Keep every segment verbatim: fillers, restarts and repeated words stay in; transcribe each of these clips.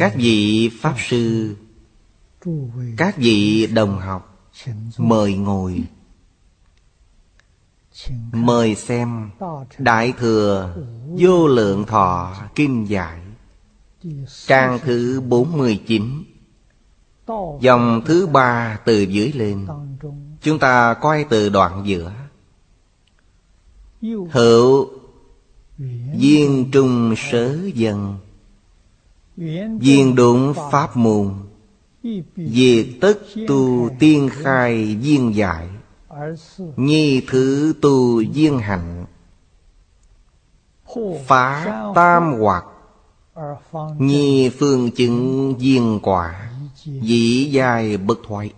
Các vị Pháp Sư, các vị đồng học, mời ngồi. Mời xem Đại Thừa Vô Lượng Thọ Kinh Giải, trang thứ bốn mươi chín, dòng thứ ba từ dưới lên. Chúng ta coi từ đoạn giữa. Hữu viên trung sớ dân, viên đụng pháp môn, diệt tất tu tiên khai viên giải, nhi thứ tu viên hạnh, phá tam hoặc, nhi phương chứng viên quả, dĩ giai bất thoái.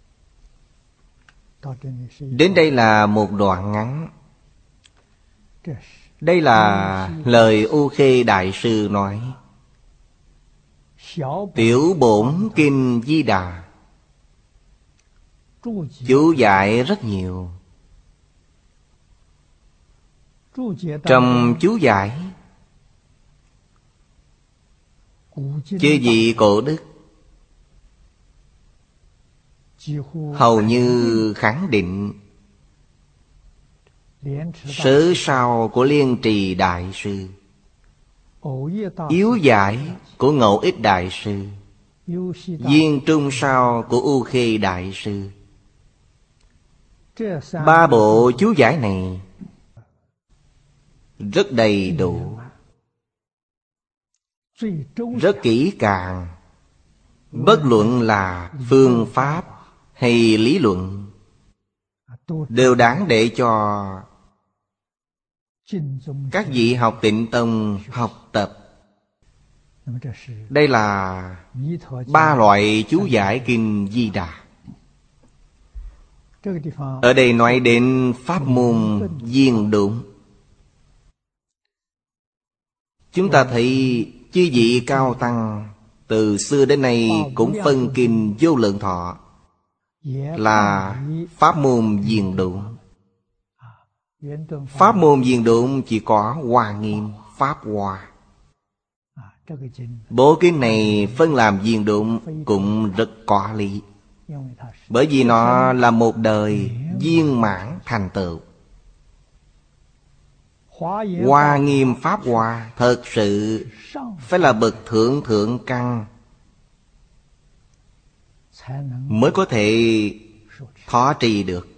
Đến đây là một đoạn ngắn. Đây là lời U Khê Đại Sư nói. Tiểu bổn kinh Di Đà, chú giải rất nhiều. Trong chú giải, chư vị cổ đức hầu như khẳng định sớ sao của Liên Trì Đại Sư, yếu giải của Ngẫu Ích Đại Sư, viên trung sao của U Khê Đại Sư. Ba bộ chú giải này rất đầy đủ, rất kỹ càng. Bất luận là phương pháp hay lý luận đều đáng để cho các vị học Tịnh Tông học tập. Đây là ba loại chú giải kinh Di Đà. Ở đây nói đến pháp môn viên đụng. Chúng ta thấy chư vị cao tăng từ xưa đến nay cũng phân kinh Vô Lượng Thọ là pháp môn viên đụng. Pháp môn viên đụng chỉ có Hoa Nghiêm, Pháp Hoa. Bộ kinh này phân làm viên đụng cũng rất có lý, bởi vì nó là một đời viên mãn thành tựu. Hoa Nghiêm Pháp Hoa thật sự phải là bậc thượng thượng căn mới có thể thọ trì được.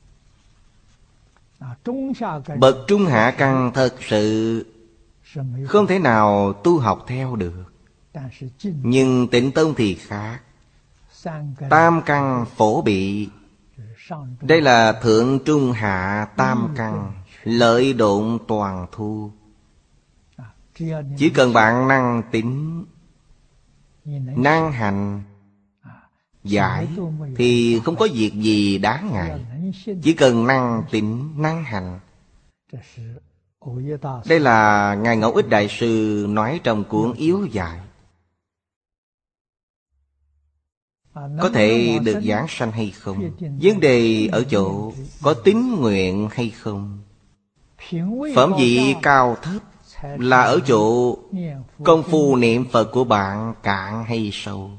Bậc trung hạ căn thật sự không thể nào tu học theo được. Nhưng Tịnh Tông thì khác. Tam căn phổ bị, đây là thượng trung hạ tam căn, lợi độn toàn thu. Chỉ cần bạn năng tín, năng hành, giải thì không có việc gì đáng ngại. Chỉ cần năng tín, năng hành. Đây là Ngài Ngẫu Ích Đại Sư nói trong cuốn Yếu Giải. Có thể được giảng sanh hay không, vấn đề ở chỗ có tín nguyện hay không. Phẩm vị cao thấp là ở chỗ công phu niệm Phật của bạn cạn hay sâu.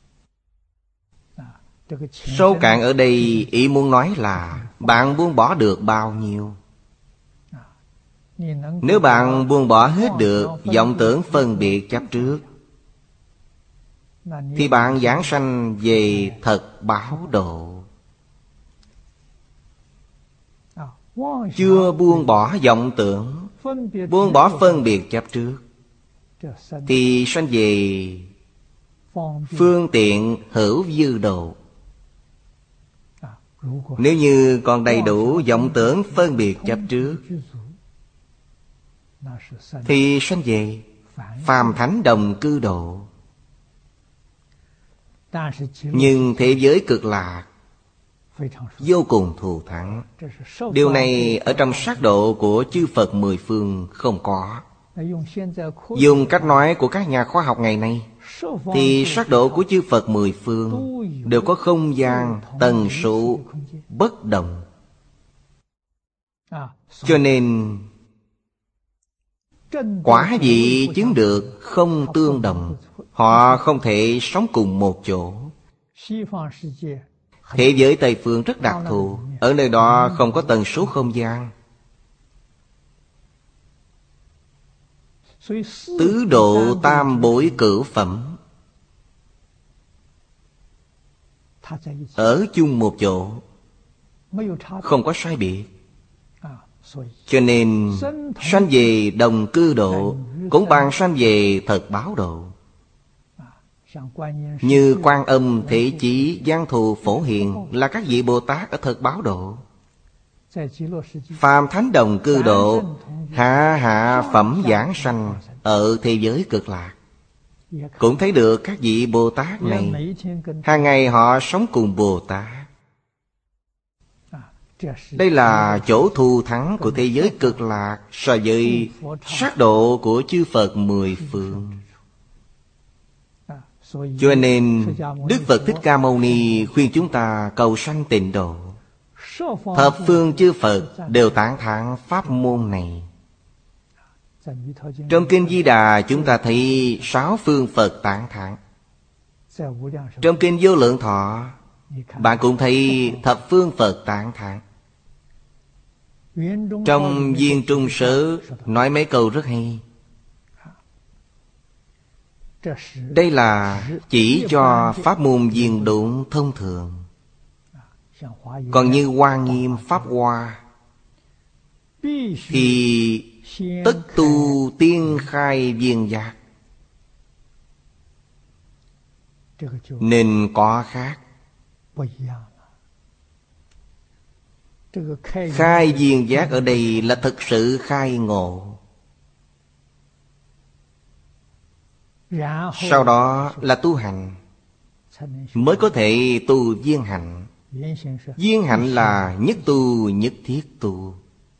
Sâu cạn ở đây ý muốn nói là bạn buông bỏ được bao nhiêu. Nếu bạn buông bỏ hết được vọng tưởng phân biệt chấp trước, thì bạn giảng sanh về thật báo độ. Chưa buông bỏ vọng tưởng, buông bỏ phân biệt chấp trước, thì sanh về phương tiện hữu dư độ. Nếu như còn đầy đủ vọng tưởng phân biệt chấp trước, thì sanh về phàm thánh đồng cư độ. Nhưng thế giới cực lạc vô cùng thù thắng. Điều này ở trong sát độ của chư Phật mười phương không có. Dùng cách nói của các nhà khoa học ngày nay, thì sát độ của chư Phật mười phương đều có không gian, tần số bất đồng. Cho nên quả vị chứng được không tương đồng. Họ không thể sống cùng một chỗ. Thế giới Tây phương rất đặc thù. Ở nơi đó không có tần số không gian. Tứ độ tam bối cửu phẩm ở chung một chỗ, không có sai biệt. Cho nên sanh về đồng cư độ cũng bằng sanh về thật báo độ. Như Quan Âm, Thế Chí, Giang Thù, Phổ Hiền là các vị Bồ Tát ở thật báo độ. Phàm thánh đồng cư độ, hạ hạ phẩm giảng sanh ở thế giới cực lạc. Cũng thấy được các vị Bồ Tát này hàng ngày họ sống cùng Bồ Tát. Đây là chỗ thù thắng của thế giới cực lạc so với sát độ của chư Phật mười phương. Cho nên Đức Phật Thích Ca Mâu Ni khuyên chúng ta cầu sanh tịnh độ. Thập phương chư Phật đều tán thán pháp môn này. Trong Kinh Di Đà chúng ta thấy sáu phương Phật tán thán. Trong Kinh Vô Lượng Thọ bạn cũng thấy thập phương Phật tán thán. Trong Viên Trung Sớ nói mấy câu rất hay. Đây là chỉ cho pháp môn viên độn thông thường. Còn như Hoa Nghiêm Pháp Hoa thì tất tu tiên khai viên giác, nên có khác. Khai viên giác ở đây là thực sự khai ngộ. Sau đó là tu hành, mới có thể tu viên hạnh. Viên hạnh là nhất tu nhất thiết tu.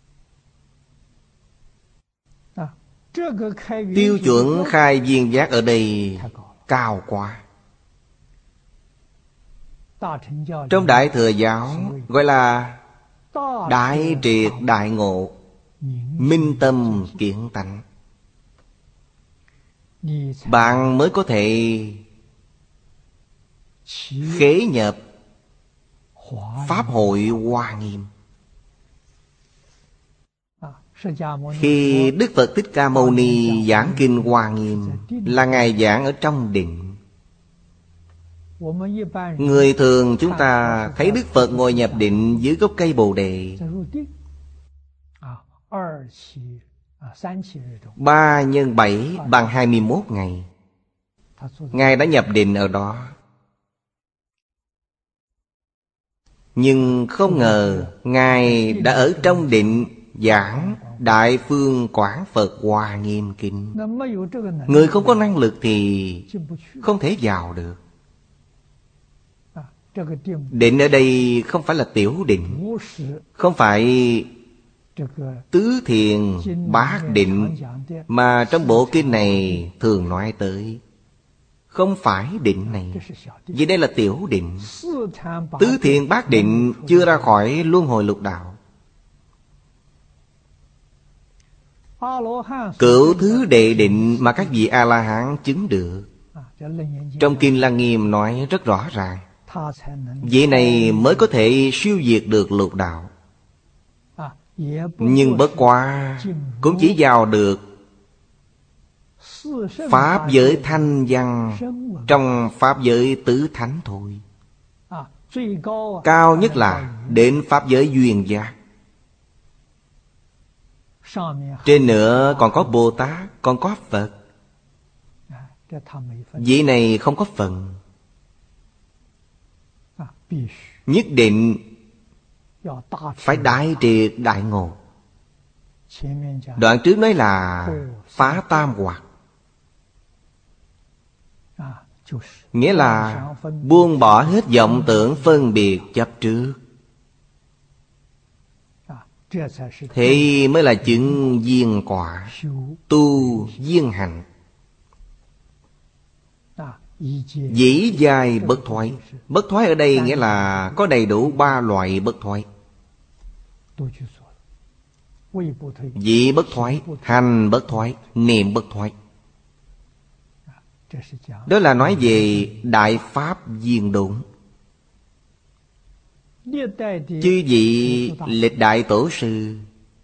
Tiêu chuẩn khai viên giác ở đây cao quá. Trong Đại Thừa Giáo gọi là đại triệt đại ngộ, minh tâm kiến tánh. Bạn mới có thể khế nhập Pháp hội Hoa Nghiêm. Khi Đức Phật Thích Ca Mâu Ni giảng Kinh Hoa Nghiêm là Ngài giảng ở trong định. Người thường chúng ta thấy Đức Phật ngồi nhập định dưới gốc cây Bồ Đề. Ba nhân bảy bằng hai mươi mốt ngày. Ngài đã nhập định ở đó. Nhưng không ngờ Ngài đã ở trong định giảng Đại Phương Quảng Phật Hoa Nghiêm Kinh. Người không có năng lực thì không thể vào được. Định ở đây không phải là tiểu định, không phải tứ thiền bát định mà trong bộ kinh này thường nói tới. Không phải định này, vì đây là tiểu định. Tứ thiền bát định chưa ra khỏi luân hồi lục đạo. Cửu thứ đệ định mà các vị A-la-hán chứng được. Trong Kinh Lăng Nghiêm nói rất rõ ràng, vị này mới có thể siêu diệt được lục đạo. Nhưng bất quá cũng chỉ vào được pháp giới thanh văn trong pháp giới tứ thánh thôi. Cao nhất là đến pháp giới duyên giác. Trên nữa còn có Bồ Tát, còn có Phật. Vị này không có phần. Nhất định phải đại triệt đại ngộ. Đoạn trước nói là phá tam hoặc, nghĩa là buông bỏ hết vọng tưởng phân biệt chấp trước. Thế mới là chứng viên quả, tu viên hạnh. Dĩ dài bất thoái. Bất thoái ở đây nghĩa là có đầy đủ ba loại bất thoái. Dĩ bất thoái, hành bất thoái, niệm bất thoái. Đó là nói về Đại Pháp viên độn. Chư vị lịch đại tổ sư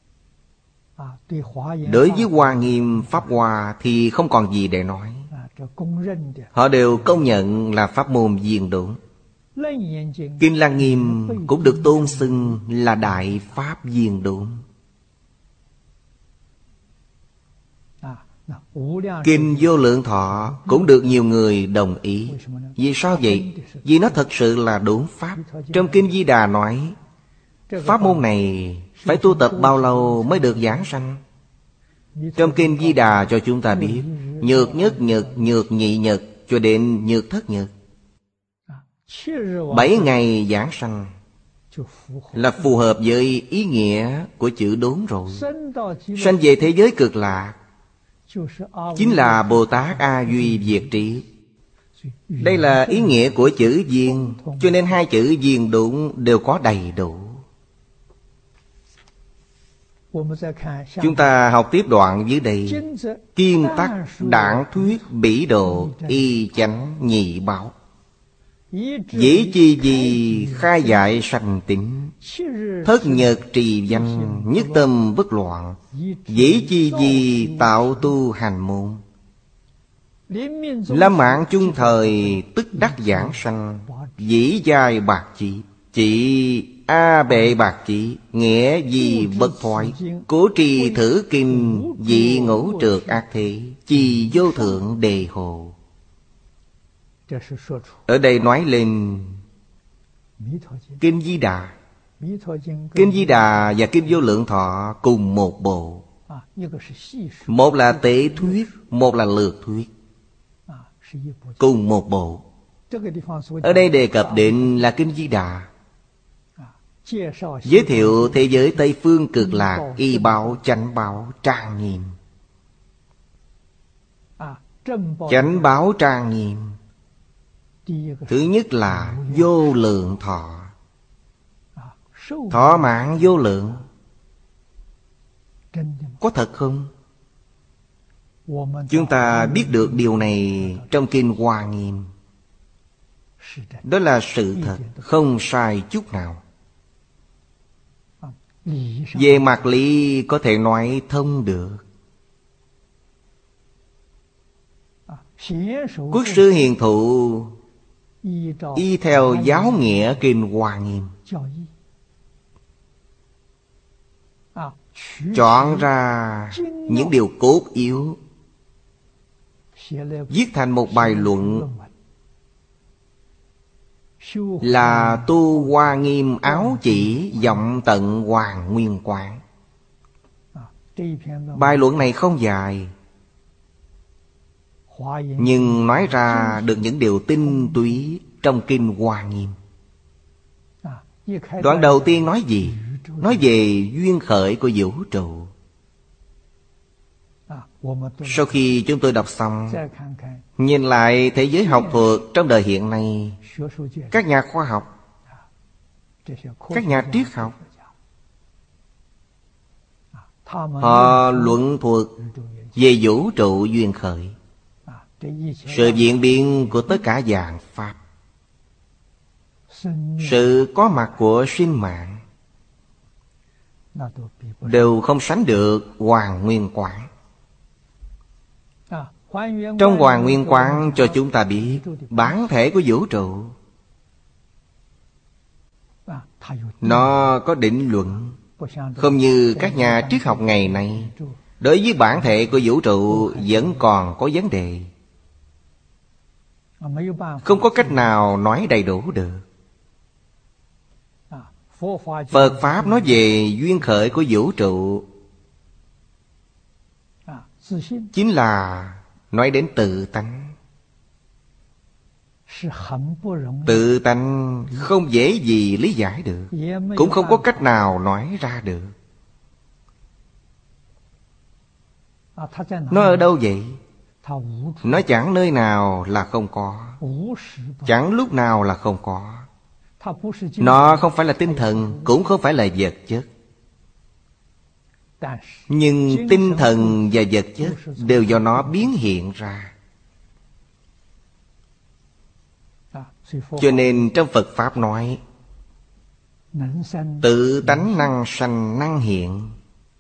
đối với Hoa Nghiêm Pháp Hoa thì không còn gì để nói. Họ đều công nhận là pháp môn viên độn. Kinh Lăng Nghiêm cũng được tôn xưng là Đại Pháp viên độn. Kinh Vô Lượng Thọ cũng được nhiều người đồng ý. Vì sao vậy? Vì nó thật sự là độn pháp. Trong Kinh Di Đà nói, pháp môn này phải tu tập bao lâu mới được giảng sanh? Trong Kinh Di Đà cho chúng ta biết, nhược nhất nhật, nhược nhị nhật, cho đến nhược thất nhật, bảy ngày giảng sanh, là phù hợp với ý nghĩa của chữ đốn rồi. Sanh về thế giới cực lạc chính là Bồ Tát A Duy Diệt Trí. Đây là ý nghĩa của chữ viên, cho nên hai chữ viên độn đều có đầy đủ. Chúng ta học tiếp đoạn dưới đây. Kiên tắc đảng thuyết bỉ độ y chánh nhị bảo, dĩ chi gì khai dạy sanh tính, thất nhật trì danh nhất tâm bất loạn, dĩ chi gì tạo tu hành môn. Lâm mạng chung thời tức đắc giảng sanh, dĩ giai bạc chỉ, chỉ A bệ bạc chỉ, nghĩa gì bất thoại, cố trì thử kinh, dị ngũ trượt ác thế, chi vô thượng đề hồ. Ở đây nói lên Kinh Di Đà. Kinh Di Đà và Kinh Vô Lượng Thọ cùng một bộ. Một là tế thuyết, một là lược thuyết, cùng một bộ. Ở đây đề cập đến là Kinh Di Đà, giới thiệu thế giới Tây Phương cực lạc y báo chánh báo trang nghiêm. Chánh báo trang nghiêm, thứ nhất là vô lượng thọ, thọ mạng vô lượng. Có thật không? Chúng ta biết được điều này trong Kinh Hoa Nghiêm. Đó là sự thật, không sai chút nào. Về mặt lý có thể nói thông được. Quốc sư hiền thụ y theo giáo nghĩa Kinh Hoa Nghiêm, chọn ra những điều cốt yếu, viết thành một bài luận, là tu Hoa Nghiêm áo chỉ vọng tận Hoàng Nguyên Quán. Bài luận này không dài, nhưng nói ra được những điều tinh túy trong Kinh Hoa Nghiêm. Đoạn đầu tiên nói gì? Nói về duyên khởi của vũ trụ. Sau khi chúng tôi đọc xong, nhìn lại thế giới học thuật trong đời hiện nay, các nhà khoa học, các nhà triết học, họ luận thuật về vũ trụ duyên khởi, sự diễn biến của tất cả dạng pháp, sự có mặt của sinh mạng, đều không sánh được Hoàng Nguyên Quán. Trong Hoàng Nguyên Quán cho chúng ta biết bản thể của vũ trụ. Nó có định luận, không như các nhà triết học ngày nay. Đối với bản thể của vũ trụ vẫn còn có vấn đề, không có cách nào nói đầy đủ được. Phật Pháp nói về duyên khởi của vũ trụ, chính là nói đến tự tánh. Tự tánh không dễ gì lý giải được, cũng không có cách nào nói ra được. Nó ở đâu vậy? Nó chẳng nơi nào là không có, chẳng lúc nào là không có. Nó không phải là tinh thần, cũng không phải là vật chất. Nhưng tinh thần và vật chất đều do nó biến hiện ra. Cho nên trong Phật Pháp nói tự tánh năng sanh năng hiện.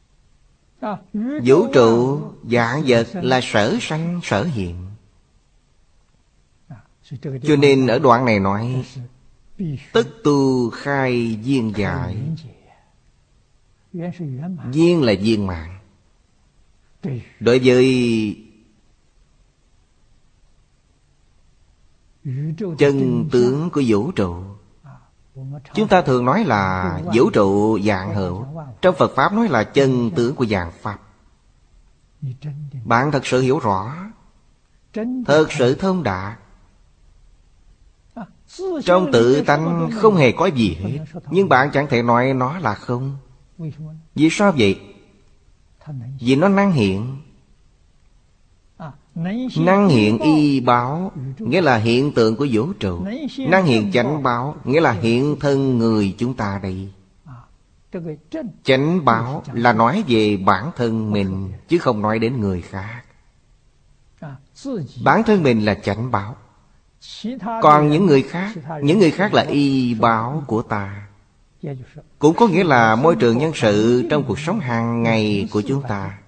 Vũ trụ vạn vật là sở sanh sở hiện. Cho nên ở đoạn này nói tất tu khai viên giải. Viên là viên mãn. Đối với chân tướng của vũ trụ, chúng ta thường nói là vũ trụ vạn hữu. Trong Phật Pháp nói là chân tướng của vạn Pháp. Bạn thật sự hiểu rõ, thật sự thông đạt. Trong tự tánh không hề có gì hết, nhưng bạn chẳng thể nói nó là không. Vì sao vậy? Vì nó năng hiện. Năng hiện y báo nghĩa là hiện tượng của vũ trụ. Năng hiện chánh báo nghĩa là hiện thân người chúng ta đây. Chánh báo là nói về bản thân mình, chứ không nói đến người khác. Bản thân mình là chánh báo. Còn những người khác, những người khác là y báo của ta. Cũng có nghĩa là môi trường nhân sự trong cuộc sống hàng ngày của chúng ta.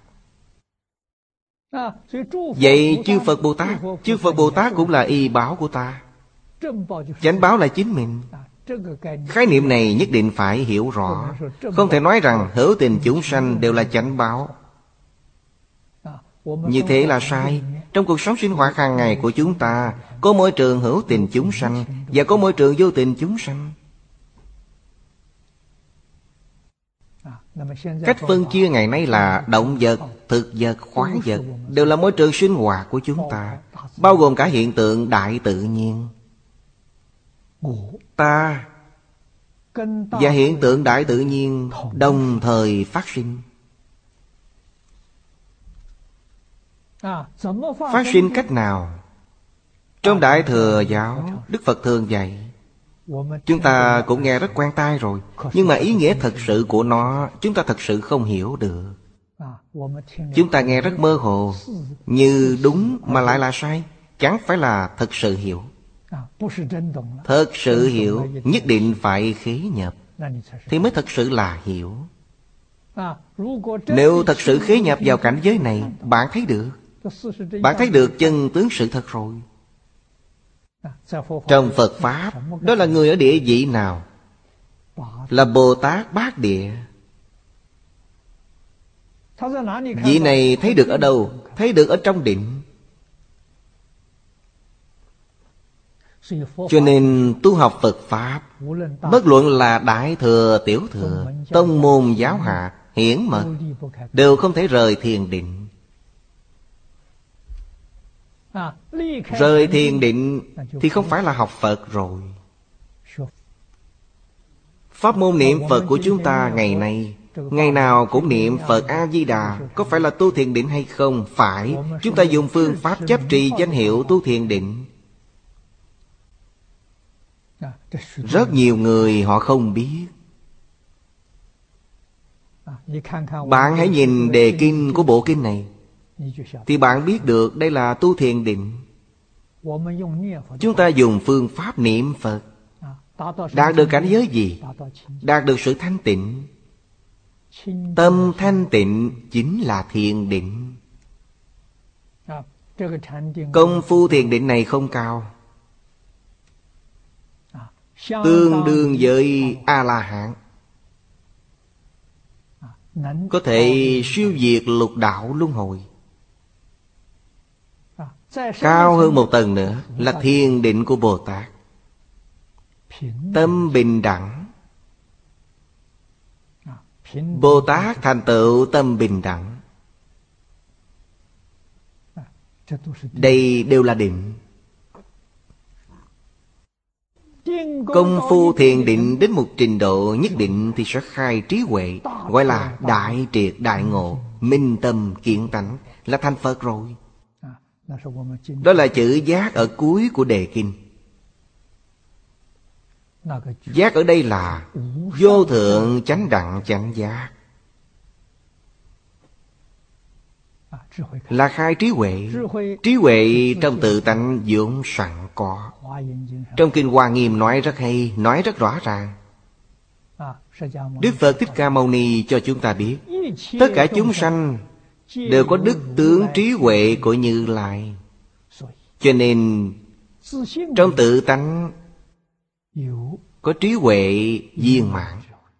Vậy chư Phật Bồ Tát, chư Phật Bồ Tát cũng là y báo của ta. Chánh báo là chính mình. Khái niệm này nhất định phải hiểu rõ. Không thể nói rằng hữu tình chúng sanh đều là chánh báo. Như thế là sai. Trong cuộc sống sinh hoạt hàng ngày của chúng ta có môi trường hữu tình chúng sanh và có môi trường vô tình chúng sanh. Cách phân chia ngày nay là động vật, thực vật, khoáng vật đều là môi trường sinh hoạt của chúng ta, bao gồm cả hiện tượng đại tự nhiên. Ta và hiện tượng đại tự nhiên đồng thời phát sinh. Phát sinh cách nào? Trong Đại Thừa Giáo, Đức Phật thường dạy. Chúng ta cũng nghe rất quen tai rồi, nhưng mà ý nghĩa thật sự của nó chúng ta thật sự không hiểu được. Chúng ta nghe rất mơ hồ, như đúng mà lại là sai. Chẳng phải là thật sự hiểu. Thật sự hiểu nhất định phải khế nhập, thì mới thật sự là hiểu. Nếu thật sự khế nhập vào cảnh giới này, bạn thấy được. Bạn thấy được chân tướng sự thật rồi. Trong Phật Pháp, đó là người ở địa vị nào? Là Bồ Tát Bát Địa. Vị này thấy được ở đâu? Thấy được ở trong định. Cho nên tu học Phật Pháp, bất luận là Đại Thừa, Tiểu Thừa, tông môn giáo hạ, hiển mật, đều không thể rời thiền định. Rời thiền định thì không phải là học Phật rồi. Pháp môn niệm Phật của chúng ta ngày nay, ngày nào cũng niệm Phật A-di-đà, có phải là tu thiền định hay không? Phải. Chúng ta dùng phương pháp chấp trì danh hiệu tu thiền định. Rất nhiều người họ không biết. Bạn hãy nhìn đề kinh của bộ kinh này, thì bạn biết được đây là tu thiền định. Chúng ta dùng phương pháp niệm Phật, đạt được cảnh giới gì? Đạt được sự thanh tịnh. Tâm thanh tịnh chính là thiền định. Công phu thiền định này không cao, tương đương với A-la-hán, có thể siêu diệt lục đạo luân hồi. Cao hơn một tầng nữa là thiền định của Bồ Tát. Tâm bình đẳng. Bồ Tát thành tựu tâm bình đẳng. Đây đều là định. Công phu thiền định đến một trình độ nhất định thì sẽ khai trí huệ, gọi là đại triệt đại ngộ, minh tâm kiện tánh, là thành Phật rồi. Đó là chữ giác ở cuối của đề kinh. Giác ở đây là vô thượng chánh đẳng chánh giác. là khai trí huệ. Trí huệ trong tự tánh vốn sẵn có. Trong Kinh Hoa Nghiêm nói rất hay, nói rất rõ ràng. Đức Phật Thích Ca Mâu Ni cho chúng ta biết, tất cả chúng sanh đều có đức tướng trí huệ của Như Lai. Cho nên trong tự tánh có trí huệ viên mãn,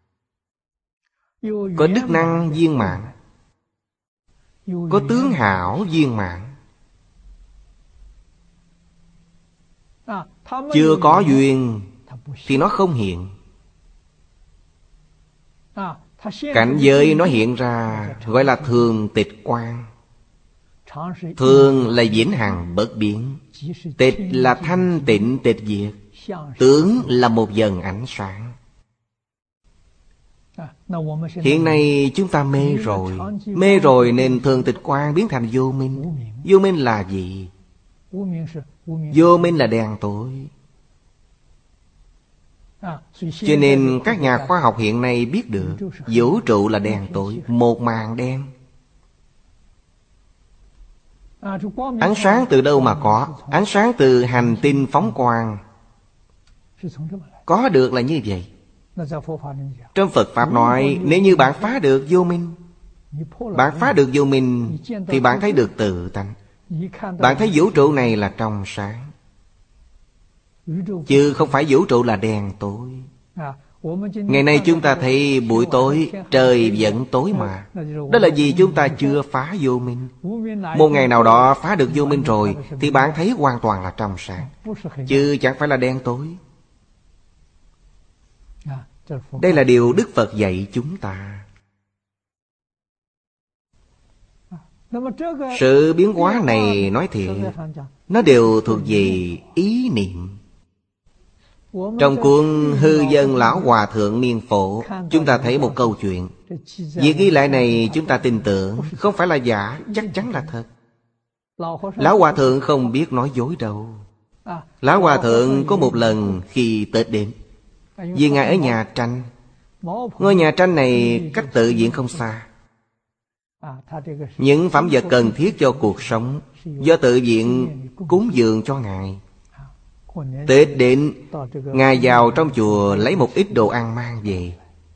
có đức năng viên mãn, có tướng hảo viên mãn. Chưa có duyên thì nó không hiện. Cảnh giới nó hiện ra gọi là thường tịch quang. Thường là vĩnh hằng bất biến, tịch là thanh tịnh tịch diệt, tướng là một dần ánh sáng. Hiện nay chúng ta mê rồi. Mê rồi nên thường tịch quang biến thành vô minh. Vô minh là gì? Vô minh là đen tối. Cho nên các nhà khoa học hiện nay biết được vũ trụ là đen tối, một màn đen. Ánh sáng từ đâu mà có? Ánh sáng từ hành tinh phóng quang. Có được là như vậy. Trong Phật Pháp nói, nếu như bạn phá được vô minh, bạn phá được vô minh thì bạn thấy được tự tánh. Bạn thấy vũ trụ này là trong sáng, chứ không phải vũ trụ là đen tối. Ngày nay chúng ta thấy buổi tối trời vẫn tối mà. Đó là vì chúng ta chưa phá vô minh. Một ngày nào đó phá được vô minh rồi thì bạn thấy hoàn toàn là trong sáng, chứ chẳng phải là đen tối. Đây là điều Đức Phật dạy chúng ta. Sự biến hóa này nói thiệt, nó đều thuộc về ý niệm. Trong cuốn Hư Dân Lão Hòa Thượng Niên Phổ, chúng ta thấy một câu chuyện. Việc ghi lại này chúng ta tin tưởng, không phải là giả, chắc chắn là thật. Lão Hòa Thượng không biết nói dối đâu. Lão Hòa Thượng có một lần khi Tết đến, vì Ngài ở nhà tranh. Ngôi nhà tranh này cách tự viện không xa. Những phẩm vật cần thiết cho cuộc sống do tự viện cúng dường cho Ngài. Tết đến, Ngài vào trong chùa lấy một ít đồ ăn mang về.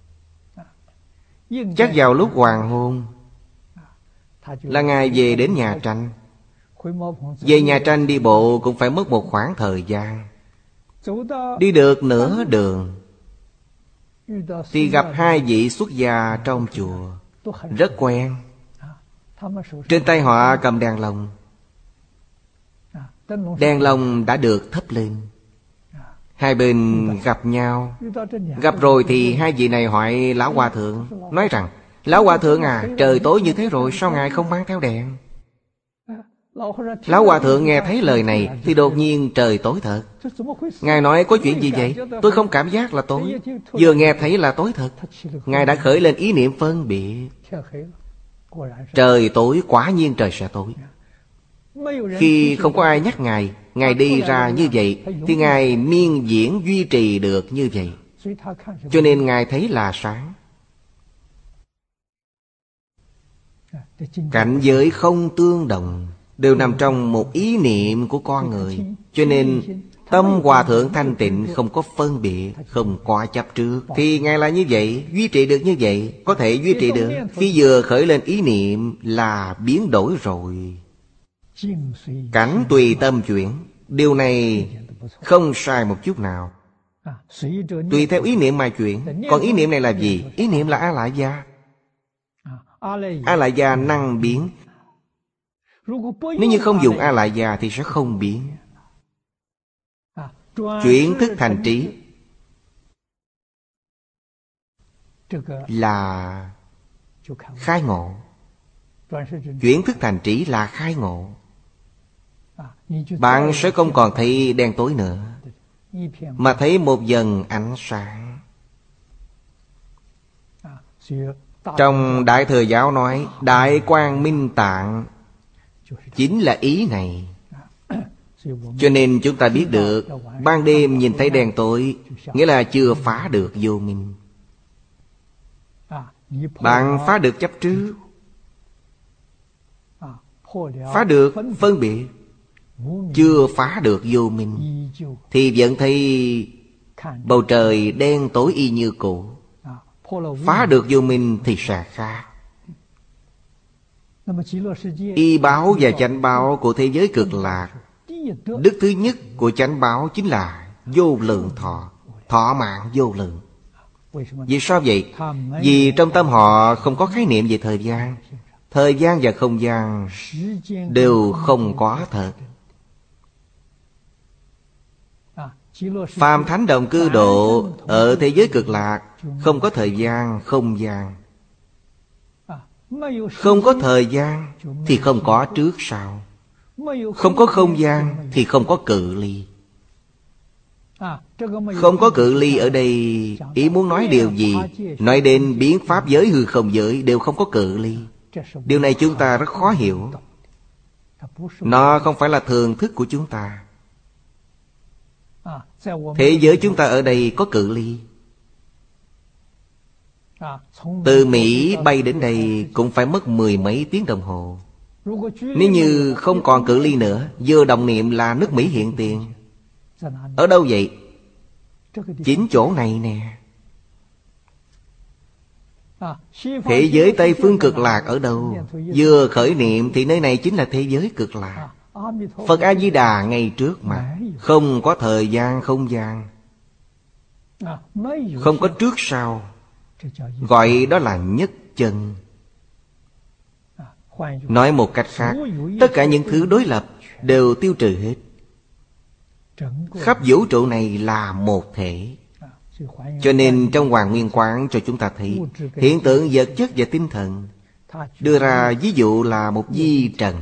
Chắc vào lúc hoàng hôn là Ngài về đến nhà tranh. Về nhà tranh đi bộ cũng phải mất một khoảng thời gian. Đi được nửa đường thì gặp hai vị xuất gia trong chùa, rất quen. Trên tay họ cầm đèn lồng. Đèn lồng đã được thắp lên. Hai bên gặp nhau. Gặp rồi thì hai vị này hỏi Lão Hòa Thượng, nói rằng: Lão Hòa Thượng à, trời tối như thế rồi, sao Ngài không mang theo đèn? Lão Hòa Thượng nghe thấy lời này thì đột nhiên trời tối thật. Ngài nói: có chuyện gì vậy? Tôi không cảm giác là tối, vừa nghe thấy là tối thật. Ngài đã khởi lên ý niệm phân biệt. Trời tối, quả nhiên trời sẽ tối. Khi không có ai nhắc Ngài, Ngài đi ra như vậy thì Ngài miên diễn duy trì được như vậy. Cho nên Ngài thấy là sáng. Cảnh giới không tương đồng đều nằm trong một ý niệm của con người. Cho nên tâm Hòa Thượng thanh tịnh, không có phân biệt, không có chấp trước, thì Ngài là như vậy, duy trì được như vậy, có thể duy trì được. Khi vừa khởi lên ý niệm là biến đổi rồi. Cảnh tùy tâm chuyển. Điều này không sai một chút nào. Tùy theo ý niệm mà chuyển. Còn ý niệm này là gì? Ý niệm là A-lại-gia. A-lại-gia năng biến. Nếu như không dùng A-lại-gia thì sẽ không biến. Chuyển thức thành trí là khai ngộ. Chuyển thức thành trí là khai ngộ. Bạn sẽ không còn thấy đen tối nữa, mà thấy một dần ánh sáng. Trong Đại Thừa Giáo nói Đại Quang Minh Tạng chính là ý này. Cho nên chúng ta biết được ban đêm nhìn thấy đen tối, nghĩa là chưa phá được vô minh. Bạn phá được chấp trước, phá được phân biệt, chưa phá được vô minh, thì vẫn thấy bầu trời đen tối y như cũ. Phá được vô minh thì sẽ khác. Y báo và chánh báo của thế giới cực lạc, đức thứ nhất của chánh báo chính là vô lượng thọ, thọ mạng vô lượng. Vì sao vậy? Vì trong tâm họ không có khái niệm về thời gian. Thời gian và không gian đều không có thật. Phàm thánh đồng cư độ ở thế giới cực lạc, không có thời gian, không gian. Không có thời gian thì không có trước sau. Không có không gian thì không có cự ly. Không có cự ly ở đây, ý muốn nói điều gì? Nói đến biến pháp giới hư không giới đều không có cự ly. Điều này chúng ta rất khó hiểu. Nó không phải là thường thức của chúng ta. Thế giới chúng ta ở đây có cự ly. Từ Mỹ bay đến đây cũng phải mất mười mấy tiếng đồng hồ. Nếu như không còn cự ly nữa, vừa động niệm là nước Mỹ hiện tiền. Ở đâu vậy? Chính chỗ này nè. Thế giới Tây Phương cực lạc ở đâu? Vừa khởi niệm thì nơi này chính là thế giới cực lạc. Phật A-di-đà ngay trước mặt, không có thời gian không gian, không có trước sau, gọi đó là nhất chân. Nói một cách khác, tất cả những thứ đối lập đều tiêu trừ hết. Khắp vũ trụ này là một thể. Cho nên trong Hoàng Nguyên Quán cho chúng ta thấy hiện tượng vật chất và tinh thần. Đưa ra ví dụ là một vi trần.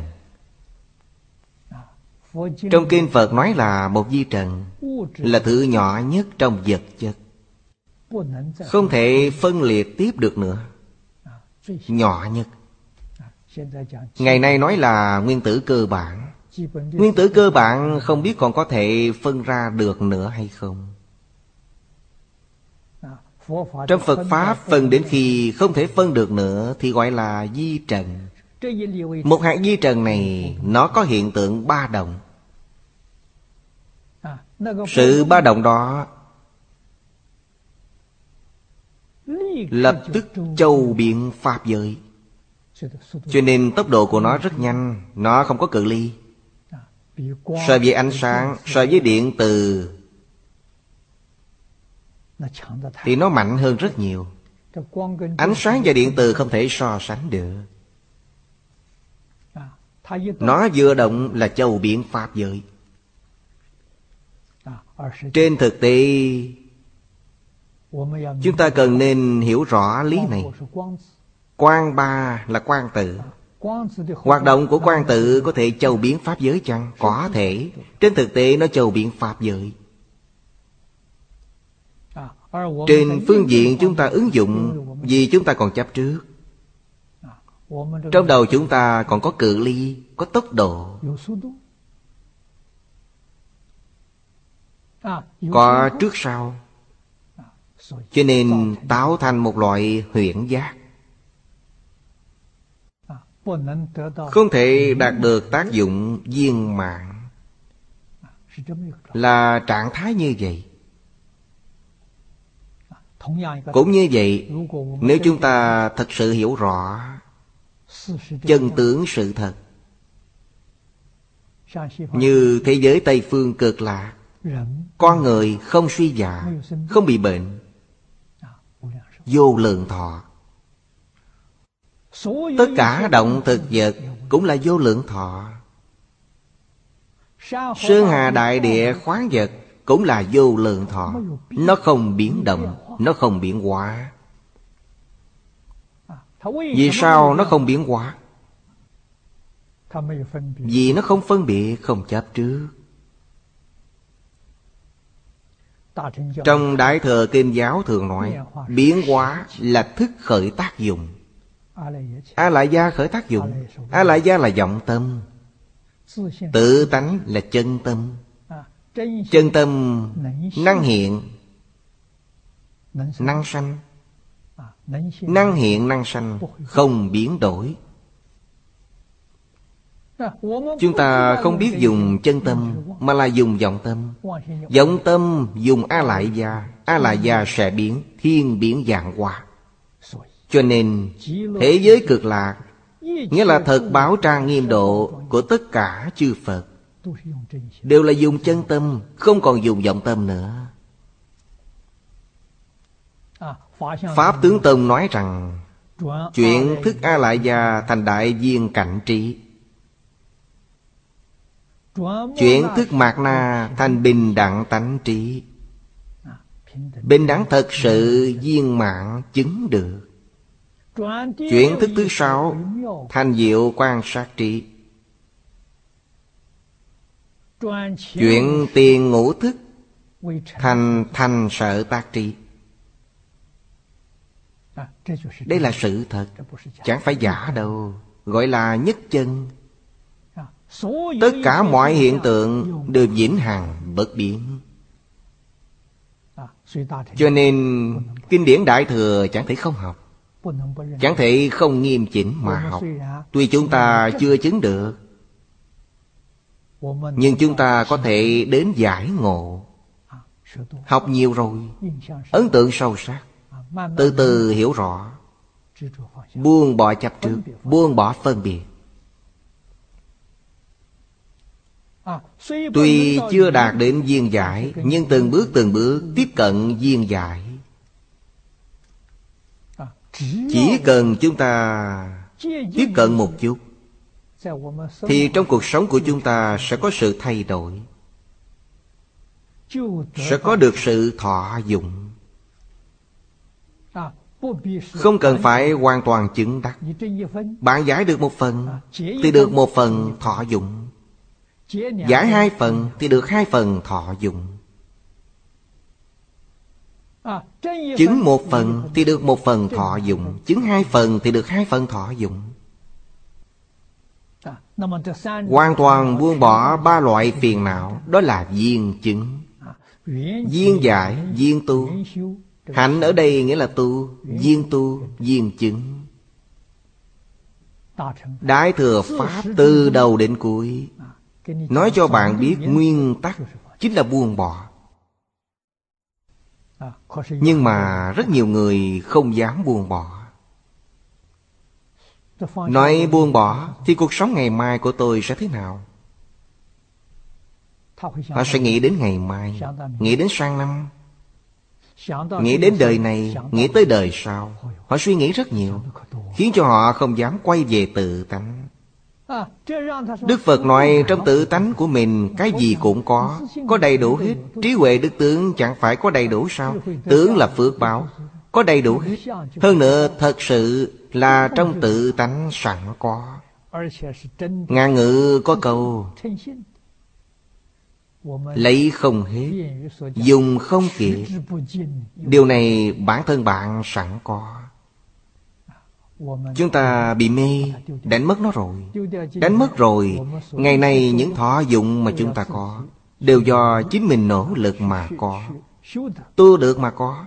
Trong kinh Phật nói là một vi trần là thứ nhỏ nhất trong vật chất, không thể phân liệt tiếp được nữa. Nhỏ nhất. Ngày nay nói là nguyên tử cơ bản. Nguyên tử cơ bản không biết còn có thể phân ra được nữa hay không. Trong Phật Pháp phân đến khi không thể phân được nữa thì gọi là vi trần. Một hạt vi trần này nó có hiện tượng ba động. Sự ba động đó lập tức châu biến pháp giới. Cho nên tốc độ của nó rất nhanh. Nó không có cự ly. So với ánh sáng, so với điện từ thì nó mạnh hơn rất nhiều. Ánh sáng và điện từ không thể so sánh được. Nó vừa động là châu biến pháp giới. Trên thực tế, chúng ta cần nên hiểu rõ lý này. Quang ba là quang tự. Hoạt động của quang tự có thể châu biến pháp giới chăng? Có thể. Trên thực tế nó châu biến pháp giới. Trên phương diện chúng ta ứng dụng, vì chúng ta còn chấp trước. Trong đầu chúng ta còn có cự ly, có tốc độ, có trước sau. Cho nên tạo thành một loại huyễn giác. Không thể đạt được tác dụng viên mãn. Là trạng thái như vậy. Cũng như vậy, nếu chúng ta thật sự hiểu rõ chân tướng sự thật, như thế giới Tây Phương cực lạc, con người không suy già, không bị bệnh, vô lượng thọ. Tất cả động thực vật cũng là vô lượng thọ. Sơn hà đại địa khoáng vật cũng là vô lượng thọ. Nó không biến động, nó không biến hóa. Vì sao nó không biến hóa? Vì nó không phân biệt, không chấp trước. Trong Đại Thừa Kinh Giáo thường nói, biến hóa là thức khởi tác dụng. A lại gia khởi tác dụng. A lại gia là vọng tâm. Tự tánh là chân tâm. Chân tâm năng hiện, năng sanh. Năng hiện năng sanh không biến đổi. Chúng ta không biết dùng chân tâm, mà là dùng vọng tâm. Vọng tâm dùng A Lại Gia, A Lại Gia sẽ biến thiên biến vạn hóa. Cho nên thế giới cực lạc nghĩa là thật báo trang nghiêm độ của tất cả chư Phật, đều là dùng chân tâm, không còn dùng vọng tâm nữa. Pháp Tướng Tông nói rằng chuyện thức A Lại Gia thành đại viên cảnh trí, chuyển thức Mạt Na thành bình đẳng tánh trí. Bình đẳng thật sự viên mãn chứng được. Chuyển thức thứ sáu thành diệu quan sát trí. Chuyển tiền ngũ thức thành thành sở tác trí. Đây là sự thật, chẳng phải giả đâu, gọi là nhất chân. Tất cả mọi hiện tượng đều vĩnh hằng bất biến. Cho nên kinh điển Đại Thừa chẳng thể không học, chẳng thể không nghiêm chỉnh mà học. Tuy chúng ta chưa chứng được, nhưng chúng ta có thể đến giải ngộ. Học nhiều rồi, ấn tượng sâu sắc, từ từ hiểu rõ, buông bỏ chấp trước, buông bỏ phân biệt. Tuy chưa đạt đến viên giải, nhưng từng bước từng bước tiếp cận viên giải. Chỉ cần chúng ta tiếp cận một chút, thì trong cuộc sống của chúng ta sẽ có sự thay đổi, sẽ có được sự thọ dụng. Không cần phải hoàn toàn chứng đắc. Bạn giải được một phần thì được một phần thọ dụng, giải hai phần thì được hai phần thọ dụng, chứng một phần thì được một phần thọ dụng, chứng hai phần thì được hai phần thọ dụng. Hoàn toàn buông bỏ ba loại phiền não, đó là viên chứng. Viên giải, viên tu. Hạnh ở đây nghĩa là tu, viên tu, viên chứng. Đại Thừa Pháp từ đầu đến cuối nói cho bạn biết nguyên tắc chính là buông bỏ. Nhưng mà rất nhiều người không dám buông bỏ. Nói buông bỏ thì cuộc sống ngày mai của tôi sẽ thế nào? Họ sẽ nghĩ đến ngày mai, nghĩ đến sang năm, nghĩ đến đời này, nghĩ tới đời sau. Họ suy nghĩ rất nhiều, khiến cho họ không dám quay về tự tánh. Đức Phật nói trong tự tánh của mình cái gì cũng có, có đầy đủ hết. Trí huệ đức tướng chẳng phải có đầy đủ sao? Tướng là phước báo, có đầy đủ hết. Hơn nữa thật sự là trong tự tánh sẵn có. Ngạn ngữ có câu lấy không hết, dùng không kiệt. Điều này bản thân bạn sẵn có. Chúng ta bị mê, đánh mất nó rồi. Đánh mất rồi, ngày nay những thọ dụng mà chúng ta có đều do chính mình nỗ lực mà có, tu được mà có.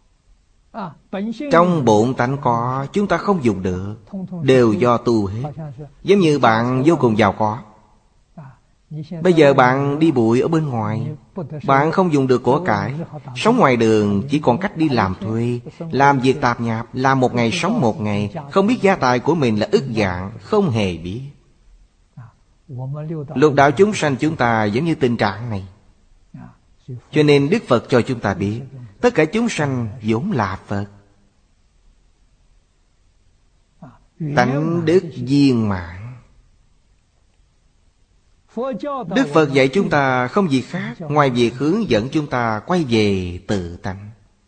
Trong bổn tánh có, chúng ta không dùng được, đều do tu hết. Giống như bạn vô cùng giàu có. Bây giờ bạn đi bụi ở bên ngoài, bạn không dùng được của cải. Sống ngoài đường chỉ còn cách đi làm thuê, làm việc tạp nhạp, làm một ngày sống một ngày. Không biết gia tài của mình là ức vạn, không hề biết. Lục đạo chúng sanh chúng ta giống như tình trạng này. Cho nên Đức Phật cho chúng ta biết tất cả chúng sanh vốn là Phật, tánh đức viên mãn. Đức Phật dạy chúng ta không gì khác ngoài việc hướng dẫn chúng ta quay về tự tánh.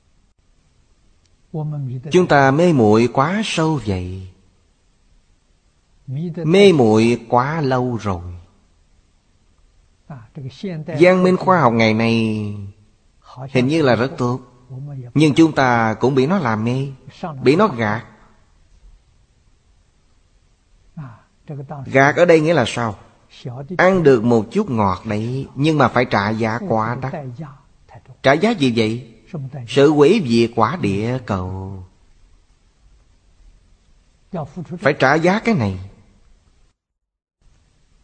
Chúng ta mê muội quá sâu vậy, mê muội quá lâu rồi. Văn minh khoa học ngày nay hình như là rất tốt, nhưng chúng ta cũng bị nó làm mê, bị nó gạt. Gạt ở đây nghĩa là sao? Ăn được một chút ngọt đấy, nhưng mà phải trả giá quá đắt. Trả giá gì vậy? Sự hủy diệt quả địa cầu. Phải trả giá cái này.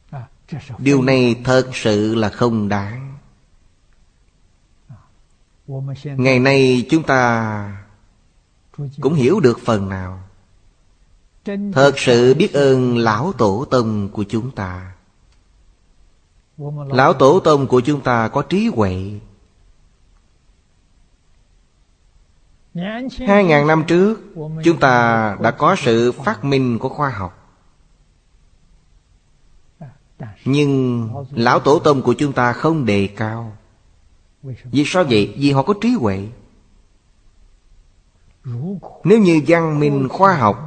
Điều này thật sự là không đáng. Ngày nay chúng ta cũng hiểu được phần nào. Thật sự biết ơn lão tổ tông của chúng ta. Lão tổ tông của chúng ta có trí huệ. Hai ngàn năm trước, chúng ta đã có sự phát minh của khoa học. Nhưng lão tổ tông của chúng ta không đề cao. Vì sao vậy? Vì họ có trí huệ. Nếu như văn minh khoa học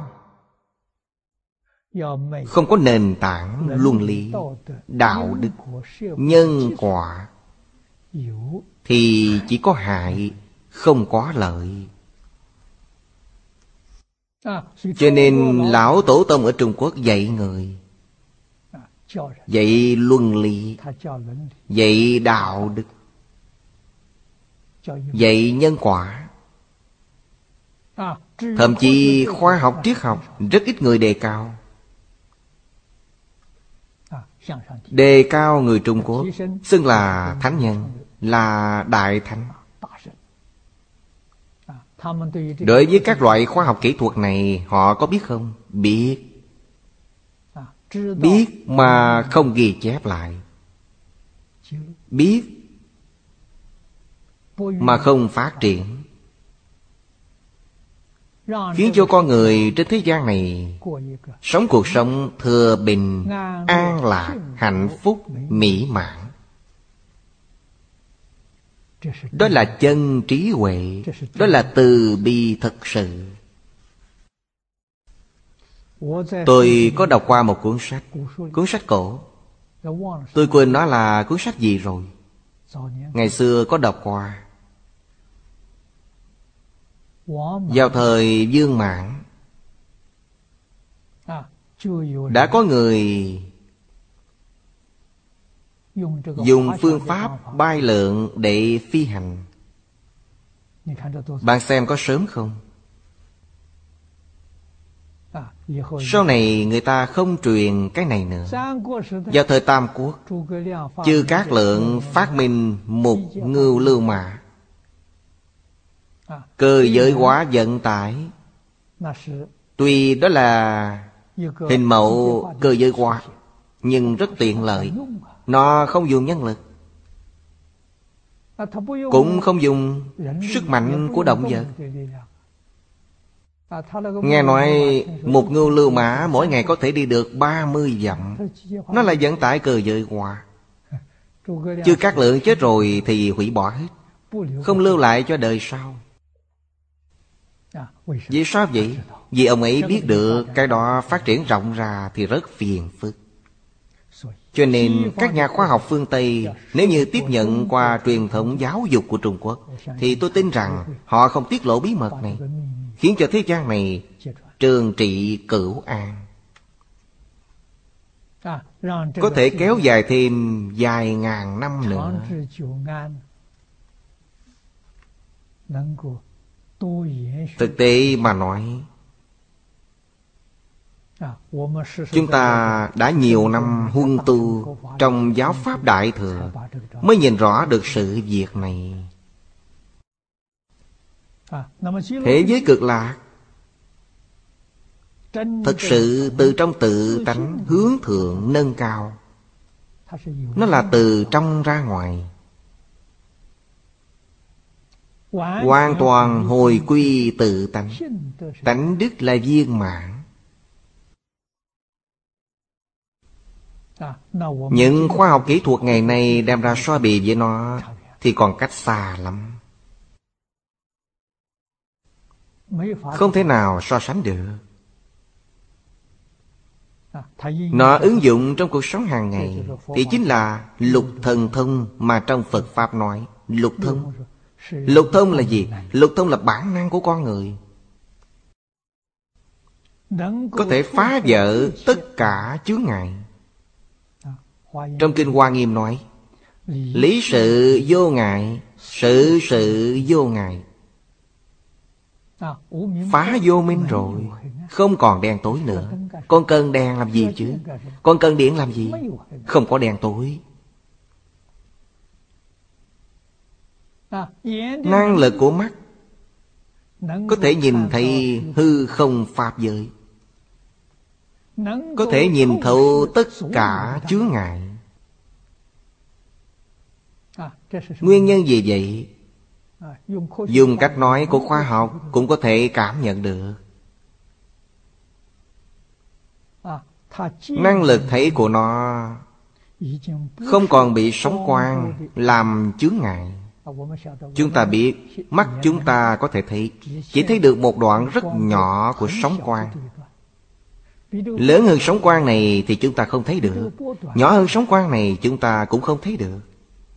không có nền tảng luân lý, đạo đức, nhân quả, thì chỉ có hại, không có lợi. Cho nên lão tổ tông ở Trung Quốc dạy người, dạy luân lý, dạy đạo đức, dạy nhân quả. Thậm chí khoa học triết học rất ít người đề cao. Đề cao người Trung Quốc, xưng là thánh nhân, là đại thánh. Đối với các loại khoa học kỹ thuật này, họ có biết không? Biết. Biết mà không ghi chép lại. Biết mà không phát triển, khiến cho con người trên thế gian này sống cuộc sống thừa bình, an lạc, hạnh phúc, mỹ mãn. Đó là chân trí huệ. Đó là từ bi thật sự. Tôi có đọc qua một cuốn sách, cuốn sách cổ. Tôi quên nó là cuốn sách gì rồi. Ngày xưa có đọc qua. Vào thời Vương Mãn, đã có người dùng phương pháp bay lượn để phi hành. Bạn xem có sớm không? Sau này người ta không truyền cái này nữa. Vào thời Tam Quốc, Chư Cát Lượng phát minh một ngưu lưu mã, cơ giới hóa vận tải. Tuy đó là hình mẫu cơ giới hóa, nhưng rất tiện lợi. Nó không dùng nhân lực, cũng không dùng sức mạnh của động vật. Nghe nói một ngưu lưu mã mỗi ngày có thể đi được ba mươi dặm. Nó là vận tải cơ giới hóa. Chư Cát Lượng chết rồi thì hủy bỏ hết, không lưu lại cho đời sau. Vì sao vậy? Vì ông ấy biết được cái đó phát triển rộng ra thì rất phiền phức. Cho nên các nhà khoa học phương Tây, nếu như tiếp nhận qua truyền thống giáo dục của Trung Quốc, thì tôi tin rằng họ không tiết lộ bí mật này, khiến cho thế gian này trường trị cửu an, có thể kéo dài thêm vài ngàn năm nữa. Thực tế mà nói, chúng ta đã nhiều năm huân tu trong giáo pháp Đại Thừa mới nhìn rõ được sự việc này. Thế giới cực lạc thật sự từ trong tự tánh hướng thượng nâng cao. Nó là từ trong ra ngoài, hoàn toàn hồi quy tự tánh. Tánh đức là viên mãn. Những khoa học kỹ thuật ngày nay đem ra so bì với nó thì còn cách xa lắm, không thể nào so sánh được. Nó ứng dụng trong cuộc sống hàng ngày thì chính là lục thần thông mà trong Phật Pháp nói. Lục thông. Lục thông là gì? Lục thông là bản năng của con người, có thể phá vỡ tất cả chướng ngại. Trong Kinh Hoa Nghiêm nói, lý sự vô ngại, sự sự vô ngại. Phá vô minh rồi, không còn đen tối nữa. Con cần đèn làm gì chứ? Con cần điện làm gì? Không có đen tối. Năng lực của mắt có thể nhìn thấy hư không pháp giới, có thể nhìn thấu tất cả chướng ngại. Nguyên nhân gì vậy? Dùng cách nói của khoa học cũng có thể cảm nhận được. Năng lực thấy của nó không còn bị sóng quang làm chướng ngại. Chúng ta biết, mắt chúng ta có thể thấy, chỉ thấy được một đoạn rất nhỏ của sóng quang. Lớn hơn sóng quang này thì chúng ta không thấy được, nhỏ hơn sóng quang này chúng ta cũng không thấy được.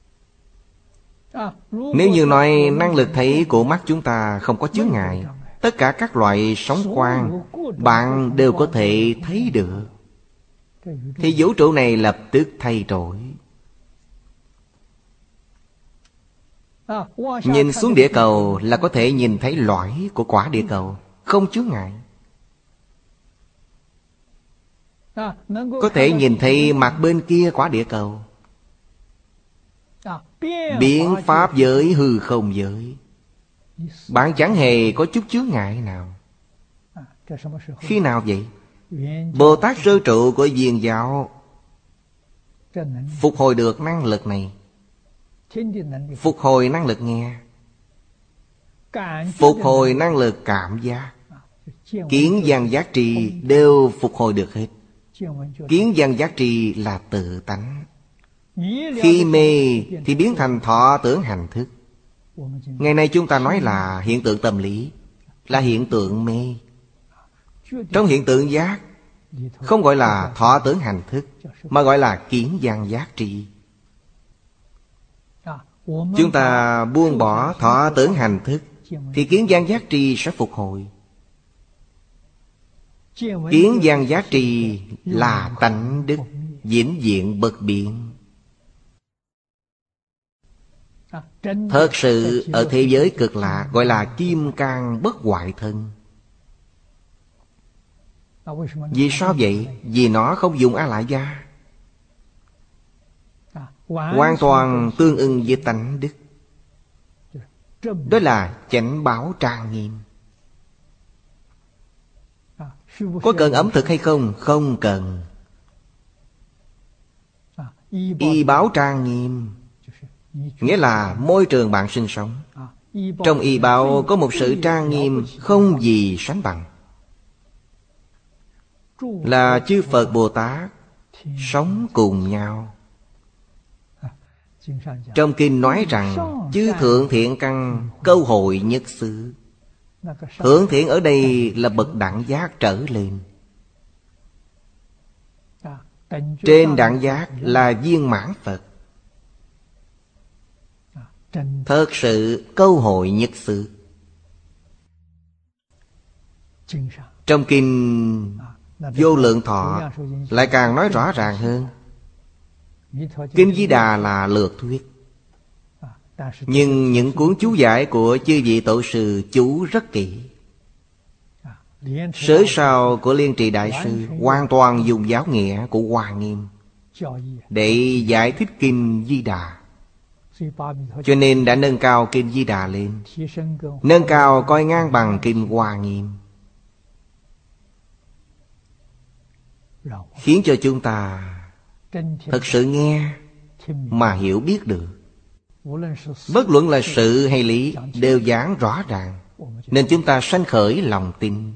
Nếu như nói năng lực thấy của mắt chúng ta không có chướng ngại, tất cả các loại sóng quang bạn đều có thể thấy được, thì vũ trụ này lập tức thay đổi. Nhìn xuống địa cầu là có thể nhìn thấy lõi của quả địa cầu, không chướng ngại. Có thể nhìn thấy mặt bên kia quả địa cầu. Biến pháp giới hư không giới, bạn chẳng hề có chút chướng ngại nào. Khi nào vậy? Bồ Tát Sơ Trụ của Viền giáo phục hồi được năng lực này, phục hồi năng lực nghe, phục hồi năng lực cảm giác, kiến văn giác tri đều phục hồi được hết. Kiến văn giác tri là tự tánh. Khi mê thì biến thành thọ tưởng hành thức. Ngày nay chúng ta nói là hiện tượng tâm lý, là hiện tượng mê. Trong hiện tượng giác không gọi là thọ tưởng hành thức, mà gọi là kiến văn giác tri. Chúng ta buông bỏ thọ tưởng hành thức thì kiến văn giác tri sẽ phục hồi. Kiến văn giác tri là tánh đức, vĩnh viễn bất biến. Thật sự ở thế giới cực lạc gọi là kim cang bất hoại thân. Vì sao vậy? Vì nó không dùng A Lại gia, hoàn toàn tương ưng với tánh đức. Đó là chánh báo trang nghiêm. Có cần ẩm thực hay không? Không cần. Y báo trang nghiêm nghĩa là môi trường bạn sinh sống. Trong y báo có một sự trang nghiêm không gì sánh bằng, là chư Phật Bồ Tát sống cùng nhau. Trong kinh nói rằng chư thượng thiện căn câu hội nhất xứ. Thượng thiện ở đây là bậc đẳng giác trở lên. Trên đẳng giác là viên mãn Phật. Thật sự câu hội nhất xứ. Trong kinh Vô Lượng Thọ lại càng nói rõ ràng hơn. Kinh Di Đà là lược thuyết, nhưng những cuốn chú giải của chư vị tổ sư chú rất kỹ. Sớ sao của Liên Trì Đại Sư hoàn toàn dùng giáo nghĩa của Hoa Nghiêm để giải thích kinh Di Đà. Cho nên đã nâng cao kinh Di Đà lên, nâng cao coi ngang bằng kinh Hoa Nghiêm, khiến cho chúng ta thật sự nghe mà hiểu biết được. Bất luận là sự hay lý đều giảng rõ ràng, nên chúng ta sanh khởi lòng tin.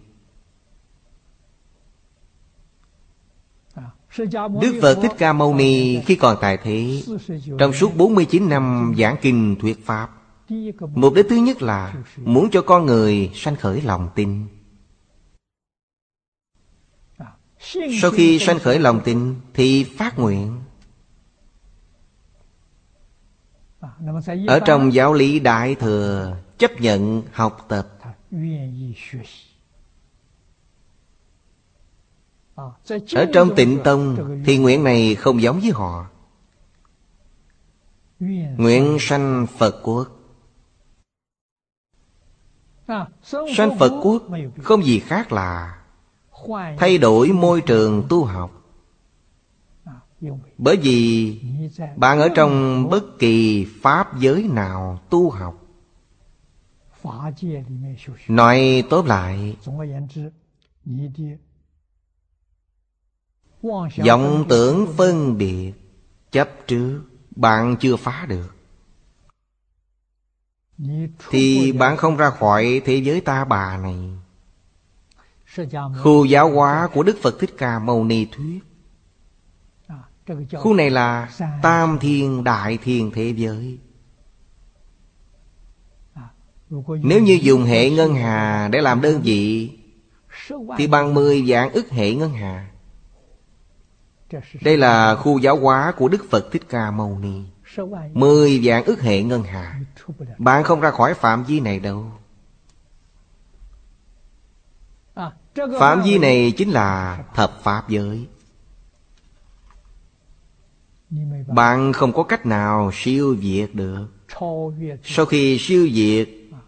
Đức Phật Thích Ca Mâu Ni khi còn tại thế, trong suốt bốn mươi chín năm giảng kinh thuyết pháp, mục đích thứ nhất là muốn cho con người sanh khởi lòng tin. Sau khi sanh khởi lòng tin thì phát nguyện. Ở trong giáo lý Đại Thừa chấp nhận học tập. Ở trong Tịnh Tông thì nguyện này không giống với họ. Nguyện sanh Phật quốc. Sanh Phật quốc không gì khác là thay đổi môi trường tu học. Bởi vì bạn ở trong bất kỳ pháp giới nào tu học, nói tốt lại, vọng tưởng phân biệt chấp trước bạn chưa phá được, thì bạn không ra khỏi thế giới ta bà này. Khu giáo hóa của Đức Phật Thích Ca Mâu Ni thuyết, khu này là tam thiên đại thiên thế giới. Nếu như dùng hệ ngân hà để làm đơn vị, thì bằng mười vạn ức hệ ngân hà. Đây là khu giáo hóa của Đức Phật Thích Ca Mâu Ni. Mười vạn ức hệ ngân hà, bạn không ra khỏi phạm vi này đâu. Phạm vi này chính là thập pháp giới. Bạn không có cách nào siêu việt được. Sau khi siêu việt,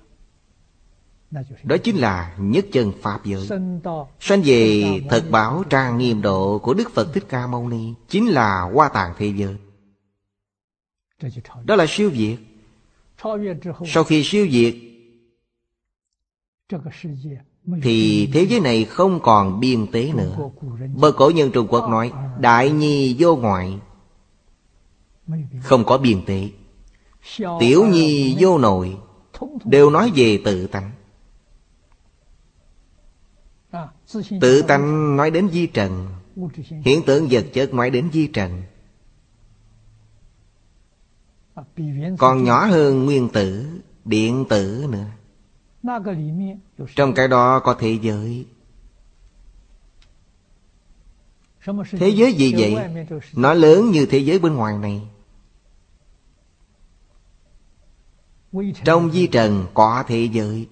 đó chính là nhất chân pháp giới. Sanh về thật bảo trang nghiêm độ của Đức Phật Thích Ca Mâu Ni, chính là hoa tạng thế giới. Đó là siêu việt. Sau khi siêu việt, thì thế giới này không còn biên tế nữa. Bậc cổ nhân Trung Quốc nói đại nhi vô ngoại, không có biên tế. Tiểu nhi vô nội, đều nói về tự tánh. Tự tánh nói đến vi trần, hiện tượng vật chất nói đến vi trần. Còn nhỏ hơn nguyên tử, điện tử nữa. Trong cái đó có thế giới. Thế giới gì vậy? Nó lớn như thế giới bên ngoài này. Trong vi trần có thế giới.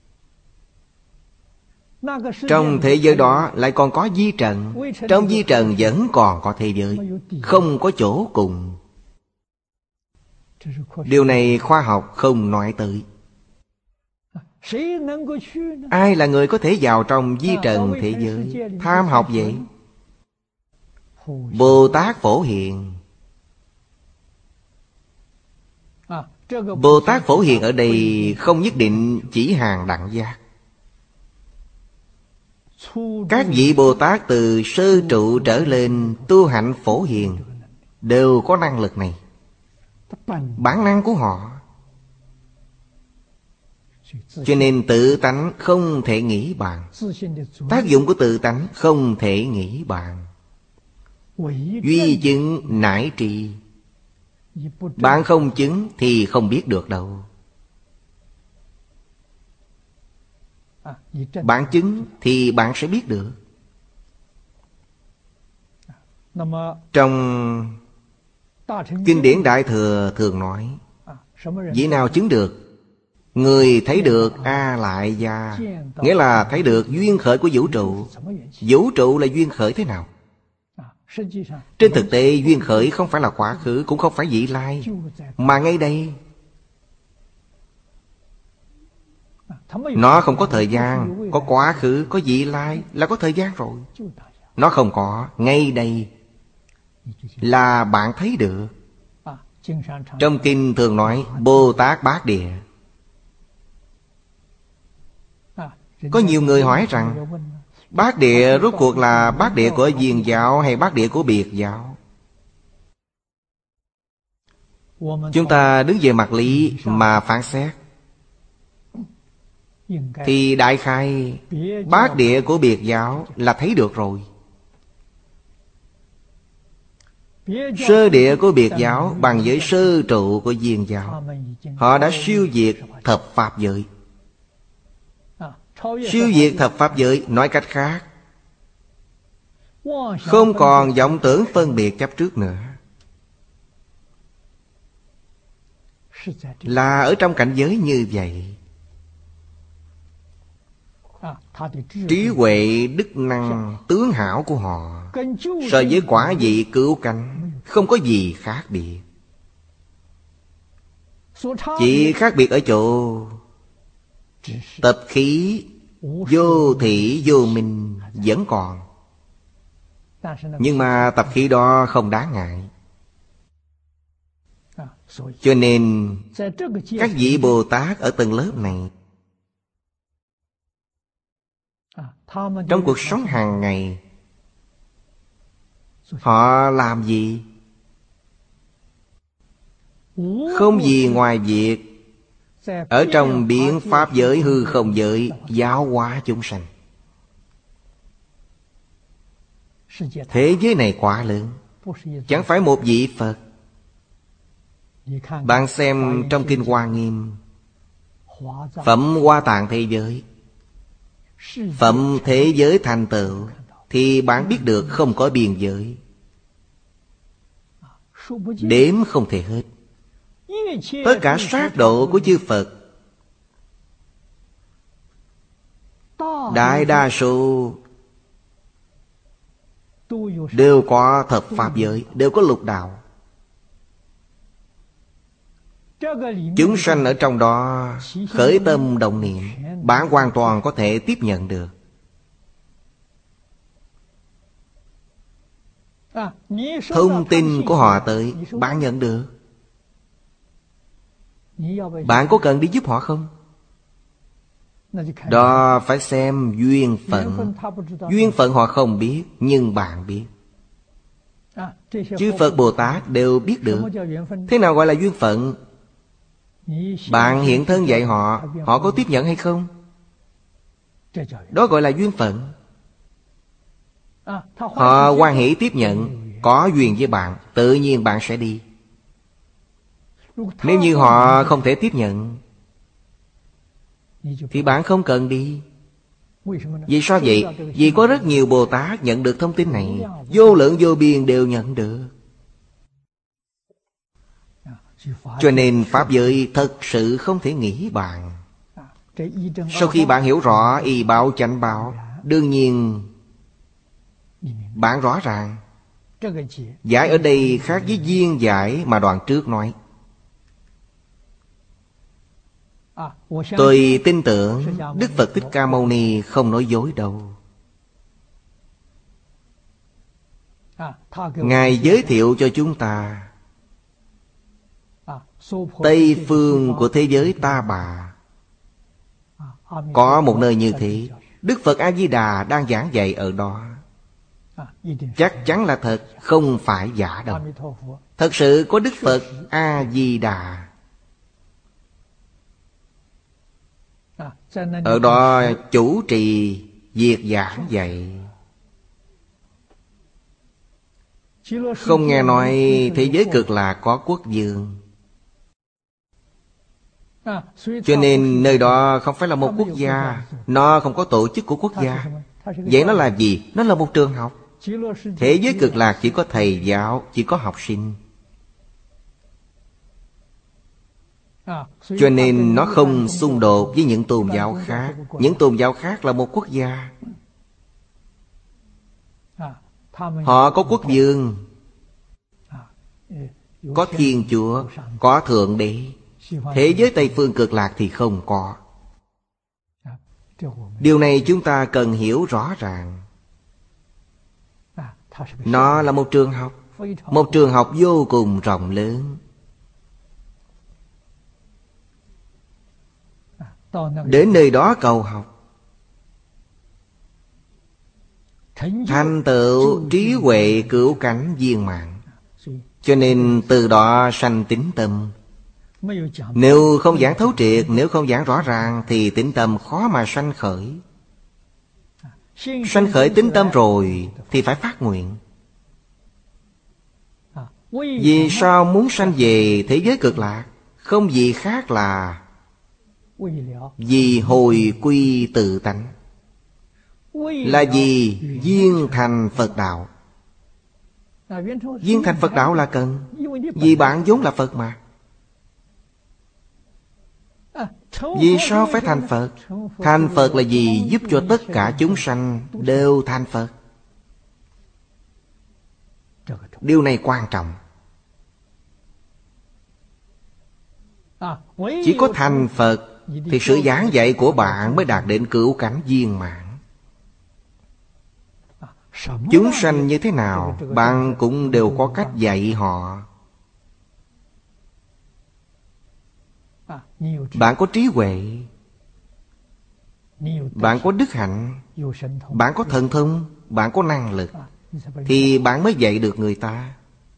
Trong thế giới đó lại còn có vi trần. Trong vi trần vẫn còn có thế giới, không có chỗ cùng. Điều này khoa học không nói tới. Ai là người có thể vào trong vi trần thế giới? Tham học vậy. Bồ Tát Phổ Hiền. Bồ Tát Phổ Hiền ở đây không nhất định chỉ hàng đẳng giác. Các vị Bồ Tát từ sơ trụ trở lên tu hạnh Phổ Hiền đều có năng lực này, bản năng của họ. Cho nên tự tánh không thể nghĩ bàn. Tác dụng của tự tánh không thể nghĩ bàn. Duy chứng nải trì. Bạn không chứng thì không biết được đâu. Bạn chứng thì bạn sẽ biết được. Trong kinh điển Đại Thừa thường nói, vị nào chứng được? Người thấy được A Lại Gia, nghĩa là thấy được duyên khởi của vũ trụ. Vũ trụ là duyên khởi thế nào? Trên thực tế duyên khởi không phải là quá khứ, cũng không phải vị lai, mà ngay đây. Nó không có thời gian. Có quá khứ, có vị lai là có thời gian rồi. Nó không có, ngay đây là bạn thấy được. Trong kinh thường nói Bồ Tát Bát Địa. Có nhiều người hỏi rằng Bát Địa rốt cuộc là Bát Địa của Viền giáo hay Bát Địa của Biệt giáo? Chúng ta đứng về mặt lý mà phán xét, thì đại khai Bát Địa của Biệt giáo là thấy được rồi. Sơ địa của Biệt giáo bằng với sơ trụ của Viền giáo, họ đã siêu việt thập pháp giới. Siêu việt thập pháp giới, nói cách khác, không còn vọng tưởng phân biệt chấp trước nữa. Là ở trong cảnh giới như vậy. Trí huệ, đức năng, tướng hảo của họ so với quả vị cứu cánh không có gì khác biệt. Chỉ khác biệt ở chỗ Tập khí vô thị vô minh vẫn còn. Nhưng mà tập khí đó không đáng ngại. Cho nên các vị Bồ Tát ở tầng lớp này, trong cuộc sống hàng ngày, họ làm gì? Không gì ngoài việc ở trong biến pháp giới hư không giới giáo hóa chúng sanh. Thế giới này quá lớn, chẳng phải một vị Phật. Bạn xem trong Kinh Hoa Nghiêm, Phẩm Hoa Tạng thế giới, Phẩm thế giới thành tựu, thì bạn biết được không có biên giới, đếm không thể hết. Tất cả sát độ của chư Phật, đại đa số đều có thập pháp giới, đều có lục đạo. Chúng sanh ở trong đó khởi tâm động niệm, bạn hoàn toàn có thể tiếp nhận được. Thông tin của họ tới, bạn nhận được. Bạn có cần đi giúp họ không? Đó phải xem duyên phận. Duyên phận họ không biết, nhưng bạn biết. Chư Phật Bồ Tát đều biết được. Thế nào gọi là duyên phận? Bạn hiện thân dạy họ, họ có tiếp nhận hay không? Đó gọi là duyên phận. Họ hoan hỷ tiếp nhận, có duyên với bạn, tự nhiên bạn sẽ đi. Nếu như họ không thể tiếp nhận, thì bạn không cần đi. Vì sao vậy? Vì có rất nhiều Bồ Tát nhận được thông tin này, vô lượng vô biên đều nhận được. Cho nên Pháp giới thật sự không thể nghĩ bàn. Sau khi bạn hiểu rõ y báo chánh báo, đương nhiên bạn rõ ràng. Giải ở đây khác với duyên giải mà đoạn trước nói. Tôi tin tưởng Đức Phật Thích Ca Mâu Ni không nói dối đâu. Ngài giới thiệu cho chúng ta Tây phương của thế giới Ta Bà có một nơi như thế. Đức Phật A-di-đà đang giảng dạy ở đó. Chắc chắn là thật, không phải giả đâu. Thật sự có Đức Phật A-di-đà. Ở đó chủ trì việc giảng dạy. Không nghe nói thế giới cực lạc có quốc vương. Cho nên nơi đó không phải là một quốc gia. Nó không có tổ chức của quốc gia. Vậy nó là gì? Nó là một trường học. Thế giới cực lạc chỉ có thầy giáo, chỉ có học sinh. Cho nên nó không xung đột với những tôn giáo khác. Những tôn giáo khác là một quốc gia. Họ có quốc vương, có Thiên Chúa, có Thượng Đế. Thế giới Tây phương cực lạc thì không có. Điều này chúng ta cần hiểu rõ ràng. Nó là một trường học, một trường học vô cùng rộng lớn. Đến nơi đó cầu học, thành tựu trí huệ cửu cảnh viên mãn. Cho nên từ đó sanh tín tâm. Nếu không giảng thấu triệt, nếu không giảng rõ ràng, thì tín tâm khó mà sanh khởi. Sanh khởi tín tâm rồi thì phải phát nguyện. Vì sao muốn sanh về thế giới cực lạc? Không gì khác là vì hồi quy tự tánh, là vì duyên thành Phật đạo. Duyên thành Phật đạo là cần, vì bạn vốn là Phật mà. Vì sao phải thành Phật? Thành Phật là gì? Giúp cho tất cả chúng sanh đều thành Phật. Điều này quan trọng. Chỉ có thành Phật thì sự giảng dạy của bạn mới đạt đến cửu cảnh viên mãn. Chúng sanh như thế nào, bạn cũng đều có cách dạy họ. Bạn có trí huệ, bạn có đức hạnh, bạn có thần thông, bạn có năng lực, thì bạn mới dạy được người ta.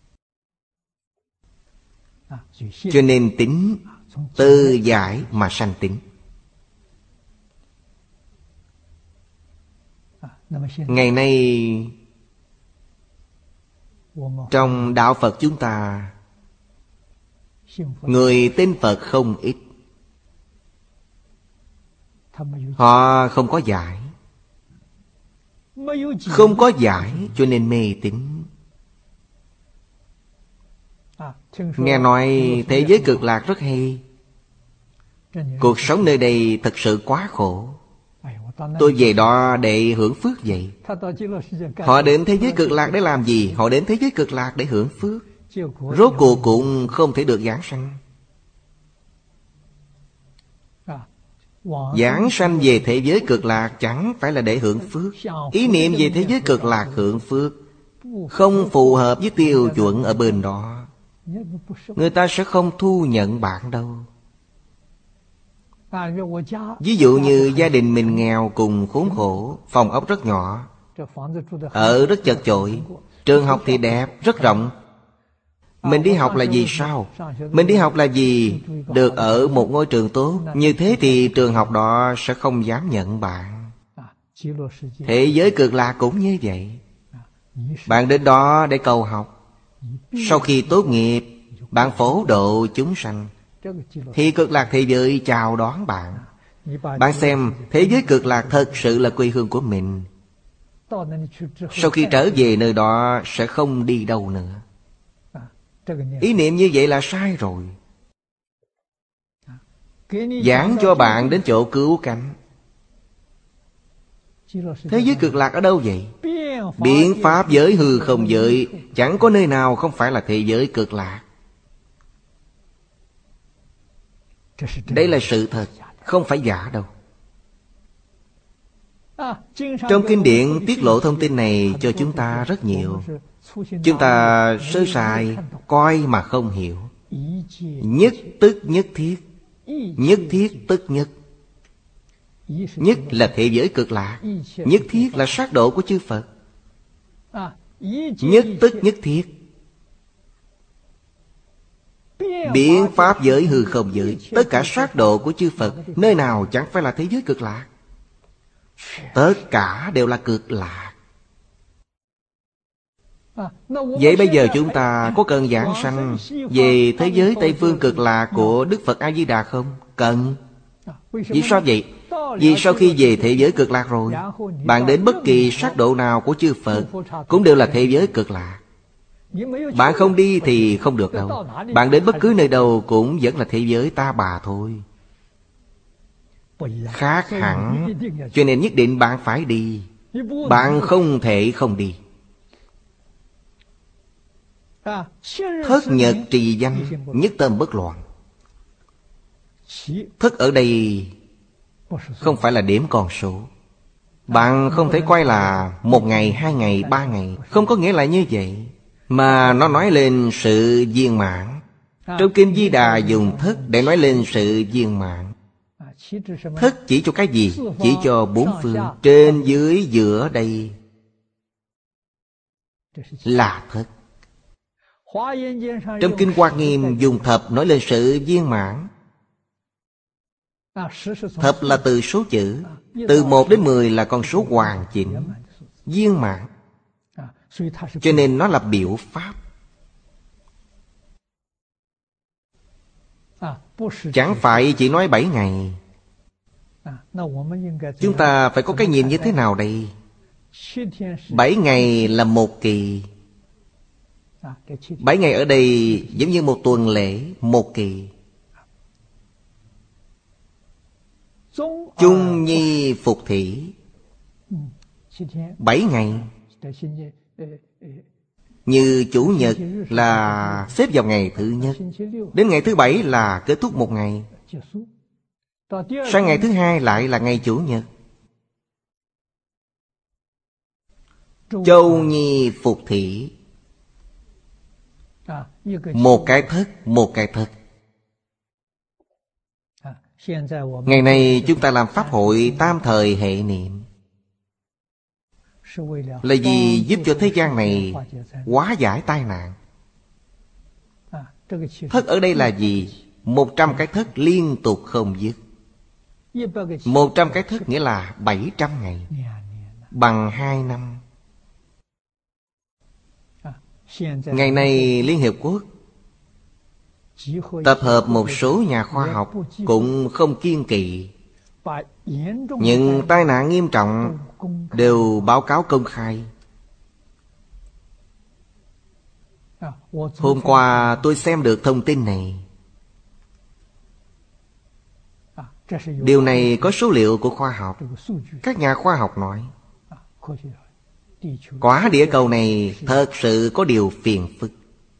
Cho nên tín, từ giải mà sanh tín. Ngày nay trong đạo Phật chúng ta, người tin Phật không ít. Họ không có giải. Không có giải cho nên mê tín. Nghe nói thế giới cực lạc rất hay. Cuộc sống nơi đây thật sự quá khổ. Tôi về đó để hưởng phước vậy. Họ đến thế giới cực lạc để làm gì? Họ đến thế giới cực lạc để hưởng phước. Rốt cuộc cũng không thể được giảng sanh. Giảng sanh về thế giới cực lạc chẳng phải là để hưởng phước. Ý niệm về thế giới cực lạc hưởng phước không phù hợp với tiêu chuẩn ở bên đó, người ta sẽ không thu nhận bạn đâu. Ví dụ như gia đình mình nghèo cùng khốn khổ, phòng ốc rất nhỏ, ở rất chật chội, trường học thì đẹp, rất rộng. Mình đi học là gì sao? Mình đi học là gì? Được ở một ngôi trường tốt. Như thế thì trường học đó sẽ không dám nhận bạn. Thế giới cực lạc cũng như vậy. Bạn đến đó để cầu học. Sau khi tốt nghiệp, bạn phổ độ chúng sanh, thì cực lạc thế giới chào đón bạn. Bạn xem, thế giới cực lạc thật sự là quê hương của mình. Sau khi trở về nơi đó sẽ không đi đâu nữa. Ý niệm như vậy là sai rồi. Giảng cho bạn đến chỗ cứu cánh. Thế giới cực lạc ở đâu vậy? Biện pháp giới hư không giới, chẳng có nơi nào không phải là thế giới cực lạc. Đây là sự thật, không phải giả đâu. Trong kinh điển tiết lộ thông tin này cho chúng ta rất nhiều. Chúng ta sơ sài, coi mà không hiểu. Nhất tức nhất thiết, nhất thiết tức nhất. Nhất là thế giới cực lạc, nhất thiết là sát độ của chư Phật. Nhất tức nhất thiết, biện pháp giới hư không giới, tất cả sát độ của chư Phật, nơi nào chẳng phải là thế giới cực lạc? Tất cả đều là cực lạc. Vậy bây giờ chúng ta có cần giảng sanh về thế giới Tây Phương cực lạc của Đức Phật A-di-đà không? Cần. Vì sao vậy? Vì sau khi về thế giới cực lạc rồi, bạn đến bất kỳ sát độ nào của chư Phật cũng đều là thế giới cực lạc. Bạn không đi thì không được đâu. Bạn đến bất cứ nơi đâu cũng vẫn là thế giới ta bà thôi. Khác hẳn. Cho nên nhất định bạn phải đi. Bạn không thể không đi. Thất nhật trì danh, nhất tâm bất loạn. Thất ở đây không phải là điểm con số. Bạn không thể coi là một ngày, hai ngày, ba ngày. Không có nghĩa là như vậy. Mà nó nói lên sự viên mãn. Trong Kinh Di Đà dùng thất để nói lên sự viên mãn. Thất chỉ cho cái gì? Chỉ cho bốn phương. Trên dưới giữa đây là thất. Trong Kinh Hoa Nghiêm dùng thập nói lên sự viên mãn. Thập là từ số chữ. Từ một đến mười là con số hoàn chỉnh, viên mãn. Cho nên nó là biểu pháp. Chẳng phải chỉ nói bảy ngày. Chúng ta phải có cái nhìn như thế nào đây? Bảy ngày là một kỳ. Bảy ngày ở đây giống như một tuần lễ, một kỳ. Chung nhi phục thủy, bảy ngày. Như Chủ nhật là xếp vào ngày thứ nhất, đến ngày thứ bảy là kết thúc một ngày. Sang ngày thứ hai lại là ngày Chủ nhật. Châu Nhi phục thị. Một cái thất, một cái thất. Ngày nay chúng ta làm pháp hội tam thời hệ niệm, là vì giúp cho thế gian này hóa giải tai nạn. Thất ở đây là gì? Một trăm cái thất liên tục không dứt. Một trăm cái thất nghĩa là bảy trăm ngày, bằng hai năm. Ngày nay Liên Hiệp Quốc tập hợp một số nhà khoa học cũng không kiêng kỵ, những tai nạn nghiêm trọng đều báo cáo công khai. Hôm qua tôi xem được thông tin này. Điều này có số liệu của khoa học. Các nhà khoa học nói quả địa cầu này thật sự có điều phiền phức.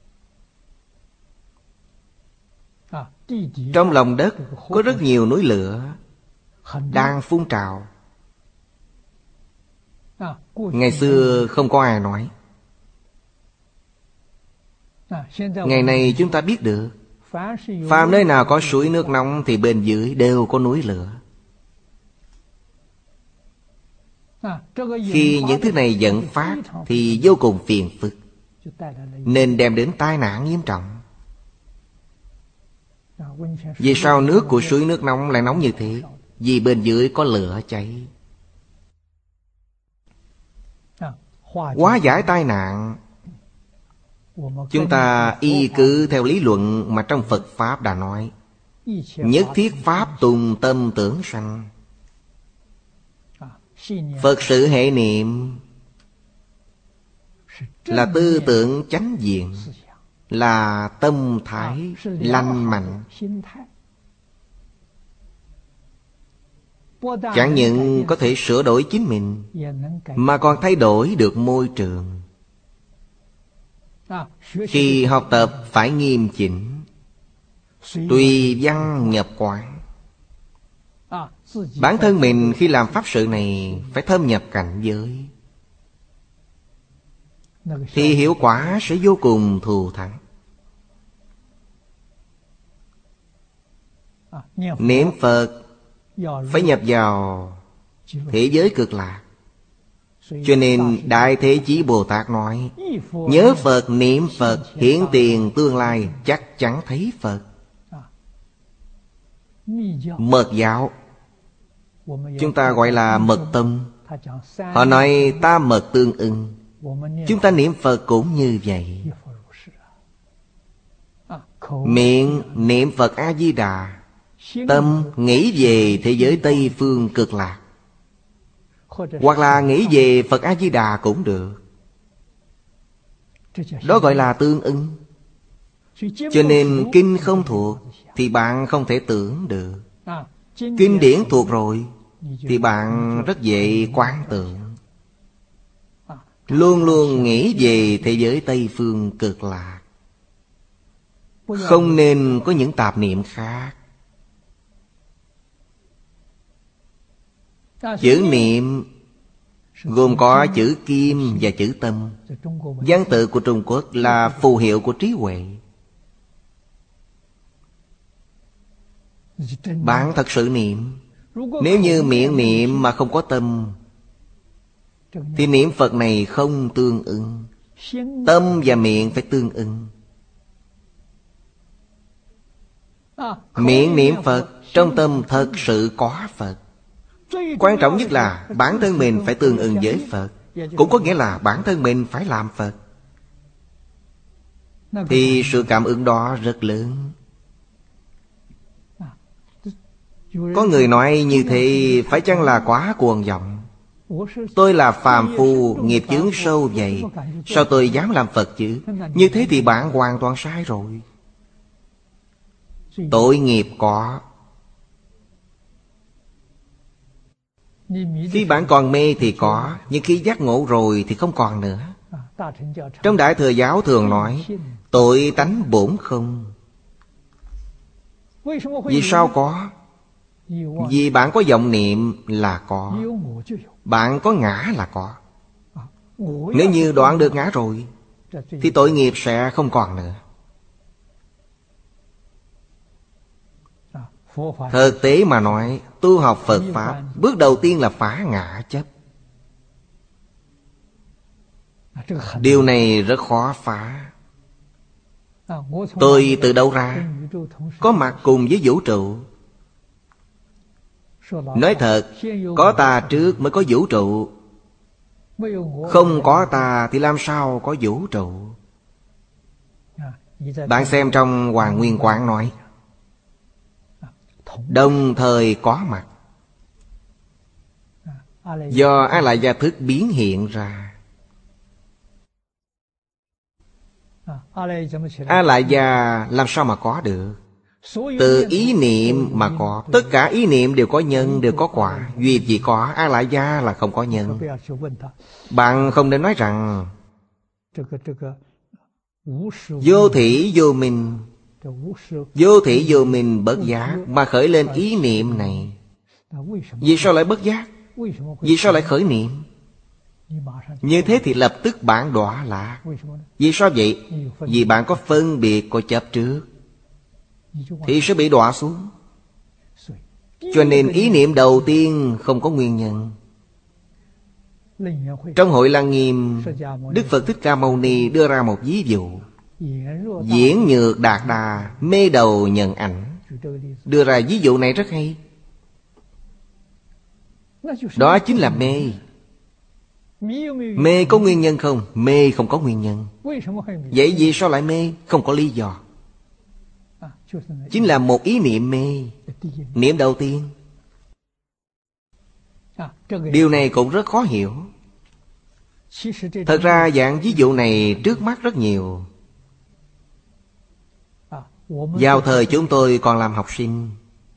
Trong lòng đất có rất nhiều núi lửa đang phun trào. Ngày xưa không có ai nói. Ngày nay chúng ta biết được, phàm nơi nào có suối nước nóng thì bên dưới đều có núi lửa. Khi những thứ này dẫn phát thì vô cùng phiền phức, nên đem đến tai nạn nghiêm trọng. Vì sao nước của suối nước nóng lại nóng như thế? Vì bên dưới có lửa cháy. Hóa giải tai nạn, chúng ta y cứ theo lý luận mà trong Phật Pháp đã nói: nhất thiết pháp tùng tâm tưởng sanh. Phật sự hệ niệm là tư tưởng chánh diện, là tâm thái lành mạnh. Chẳng những có thể sửa đổi chính mình, mà còn thay đổi được môi trường. Khi học tập phải nghiêm chỉnh, tùy văn nhập quán. Bản thân mình khi làm pháp sự này phải thâm nhập cảnh giới, thì hiệu quả sẽ vô cùng thù thắng. Niệm Phật phải nhập vào thế giới cực lạc. Cho nên Đại Thế Chí Bồ Tát nói: nhớ Phật, niệm Phật, hiển tiền tương lai chắc chắn thấy Phật. Mật giáo chúng ta gọi là mật tông. Họ nói tam mật tương ưng. Chúng ta niệm Phật cũng như vậy. Miệng niệm Phật A-di-đà, tâm nghĩ về thế giới Tây Phương cực lạc, hoặc là nghĩ về Phật A-di-đà cũng được. Đó gọi là tương ưng. Cho nên kinh không thuộc thì bạn không thể tưởng được. Kinh điển thuộc rồi thì bạn rất dễ quán tưởng. Luôn luôn nghĩ về thế giới Tây Phương cực lạc, không nên có những tạp niệm khác. Chữ niệm gồm có chữ kim và chữ tâm. Văn tự của Trung Quốc là phù hiệu của trí huệ. Bạn thật sự niệm. Nếu như miệng niệm mà không có tâm thì niệm Phật này không tương ưng. Tâm và miệng phải tương ưng. Miệng niệm Phật, trong tâm thật sự có Phật. Quan trọng nhất là bản thân mình phải tương ưng với Phật. Cũng có nghĩa là bản thân mình phải làm Phật. Thì sự cảm ứng đó rất lớn. Có người nói như thế phải chăng là quá cuồng vọng? Tôi là phàm phu, nghiệp chướng sâu vậy, sao tôi dám làm Phật chứ? Như thế thì bạn hoàn toàn sai rồi. Tội nghiệp có. Khi bạn còn mê thì có, nhưng khi giác ngộ rồi thì không còn nữa. Trong Đại Thừa Giáo thường nói tội tánh bổn không. Vì sao có? Vì bạn có vọng niệm là có, bạn có ngã là có. Nếu như đoạn được ngã rồi thì tội nghiệp sẽ không còn nữa. Thực tế mà nói, tu học Phật Pháp, bước đầu tiên là phá ngã chấp. Điều này rất khó phá. Tôi từ đâu ra? Có mặt cùng với vũ trụ. Nói thật, có ta trước mới có vũ trụ. Không có ta thì làm sao có vũ trụ? Bạn xem trong Hoàng Nguyên Quán nói, đồng thời có mặt, do A Lại Gia thức biến hiện ra. A Lại Gia làm sao mà có được? Từ ý niệm mà có. Tất cả ý niệm đều có nhân, đều có quả. Duy chỉ có A Lại Gia là không có nhân. Bạn không nên nói rằng vô thỉ vô minh, vô thỉ vô minh bất giác mà khởi lên ý niệm này. Vì sao lại bất giác? Vì sao lại khởi niệm? Như thế thì lập tức bạn đọa lạc. Vì sao vậy? Vì bạn có phân biệt, có chấp trước, thì sẽ bị đọa xuống. Cho nên ý niệm đầu tiên không có nguyên nhân. Trong Hội Lăng Nghiêm, Đức Phật Thích Ca Mâu Ni đưa ra một ví dụ. Diễn Nhược Đạt Đà mê đầu nhận ảnh. Đưa ra ví dụ này rất hay. Đó chính là mê. Mê có nguyên nhân không? Mê không có nguyên nhân. Vậy vì sao lại mê? Không có lý do. Chính là một ý niệm mê. Niệm đầu tiên. Điều này cũng rất khó hiểu. Thật ra dạng ví dụ này trước mắt rất nhiều. Vào thời chúng tôi còn làm học sinh,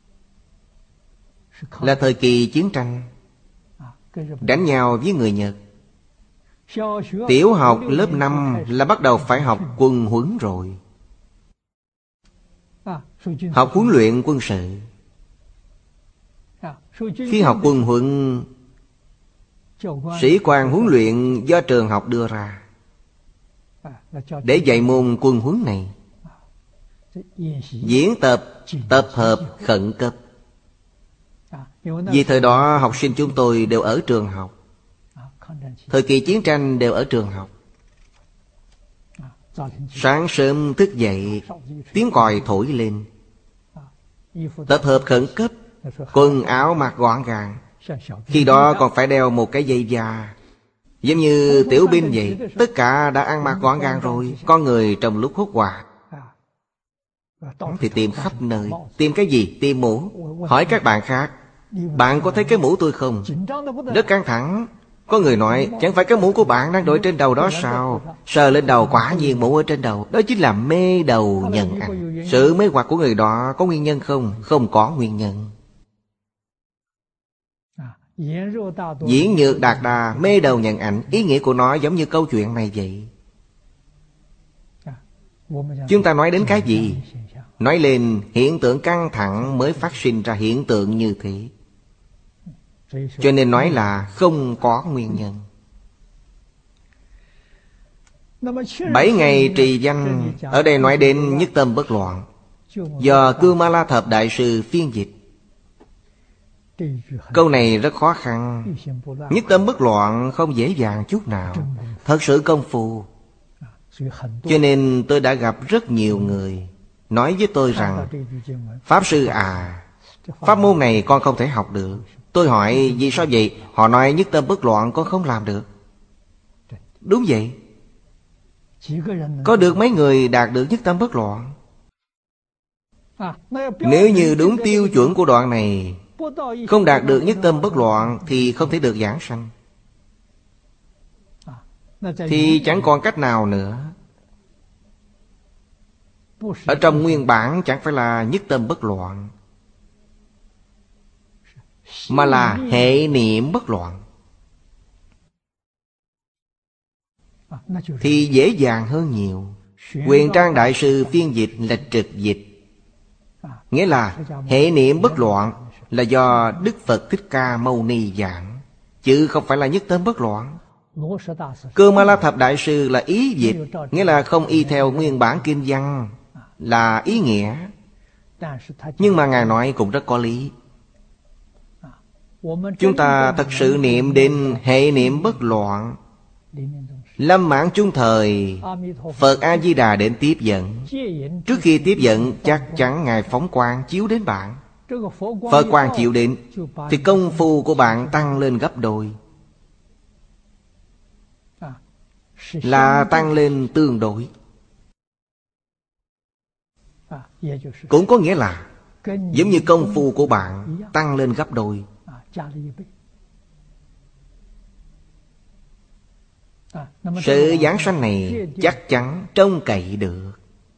là thời kỳ chiến tranh, đánh nhau với người Nhật. Tiểu học lớp năm là bắt đầu phải học quân huấn rồi. Học huấn luyện quân sự. Khi học quân huấn, sĩ quan huấn luyện do trường học đưa ra để dạy môn quân huấn này. Diễn tập, tập hợp khẩn cấp. Vì thời đó học sinh chúng tôi đều ở trường học. Thời kỳ chiến tranh đều ở trường học. Sáng sớm thức dậy, tiếng còi thổi lên. Tập hợp khẩn cấp, quần áo mặc gọn gàng. Khi đó còn phải đeo một cái dây da, giống như tiểu binh vậy. Tất cả đã ăn mặc gọn gàng rồi. Con người trong lúc hốt hoảng thì tìm khắp nơi. Tìm cái gì? Tìm mũ. Hỏi các bạn khác, bạn có thấy cái mũ tôi không? Rất căng thẳng. Có người nói, chẳng phải cái mũ của bạn đang đội trên đầu đó sao? Sờ lên đầu, quả nhiên mũ ở trên đầu. Đó chính là mê đầu nhận ảnh. Sự mê hoặc của người đó có nguyên nhân không? Không có nguyên nhân. Diễn Nhược Đạt Đà mê đầu nhận ảnh. Ý nghĩa của nó giống như câu chuyện này vậy. Chúng ta nói đến cái gì? Nói lên hiện tượng căng thẳng mới phát sinh ra hiện tượng như thế. Cho nên nói là không có nguyên nhân. Bảy ngày trì danh, ở đây nói đến nhất tâm bất loạn, do Cưu Ma La Thập Đại Sư phiên dịch. Câu này rất khó khăn. Nhất tâm bất loạn không dễ dàng chút nào. Thật sự công phu. Cho nên tôi đã gặp rất nhiều người nói với tôi rằng, Pháp Sư à, pháp môn này con không thể học được. Tôi hỏi vì sao vậy? Họ nói nhất tâm bất loạn con không làm được. Đúng vậy. Có được mấy người đạt được nhất tâm bất loạn? Nếu như đúng tiêu chuẩn của đoạn này, không đạt được nhất tâm bất loạn thì không thể được giảng sanh. Thì chẳng còn cách nào nữa. Ở trong nguyên bản chẳng phải là nhất tâm bất loạn, mà là hệ niệm bất loạn. Thì dễ dàng hơn nhiều. Quyền Trang Đại Sư phiên dịch là trực dịch, nghĩa là hệ niệm bất loạn là do Đức Phật Thích Ca Mâu Ni giảng, chứ không phải là nhất tâm bất loạn. Cơ Ma La Thập Đại Sư là ý dịch, nghĩa là không y theo nguyên bản kinh văn, là ý nghĩa. Nhưng mà Ngài nói cũng rất có lý. Chúng ta thật sự niệm đến hệ niệm bất loạn, lâm mãn chung thời, Phật A-di-đà đến tiếp dẫn. Trước khi tiếp dẫn, chắc chắn Ngài phóng quang chiếu đến bạn. Phật quang chiếu đến thì công phu của bạn tăng lên gấp đôi, là tăng lên tương đối. Cũng có nghĩa là giống như công phu của bạn tăng lên gấp đôi. Sự giảng sanh này chắc chắn trông cậy được.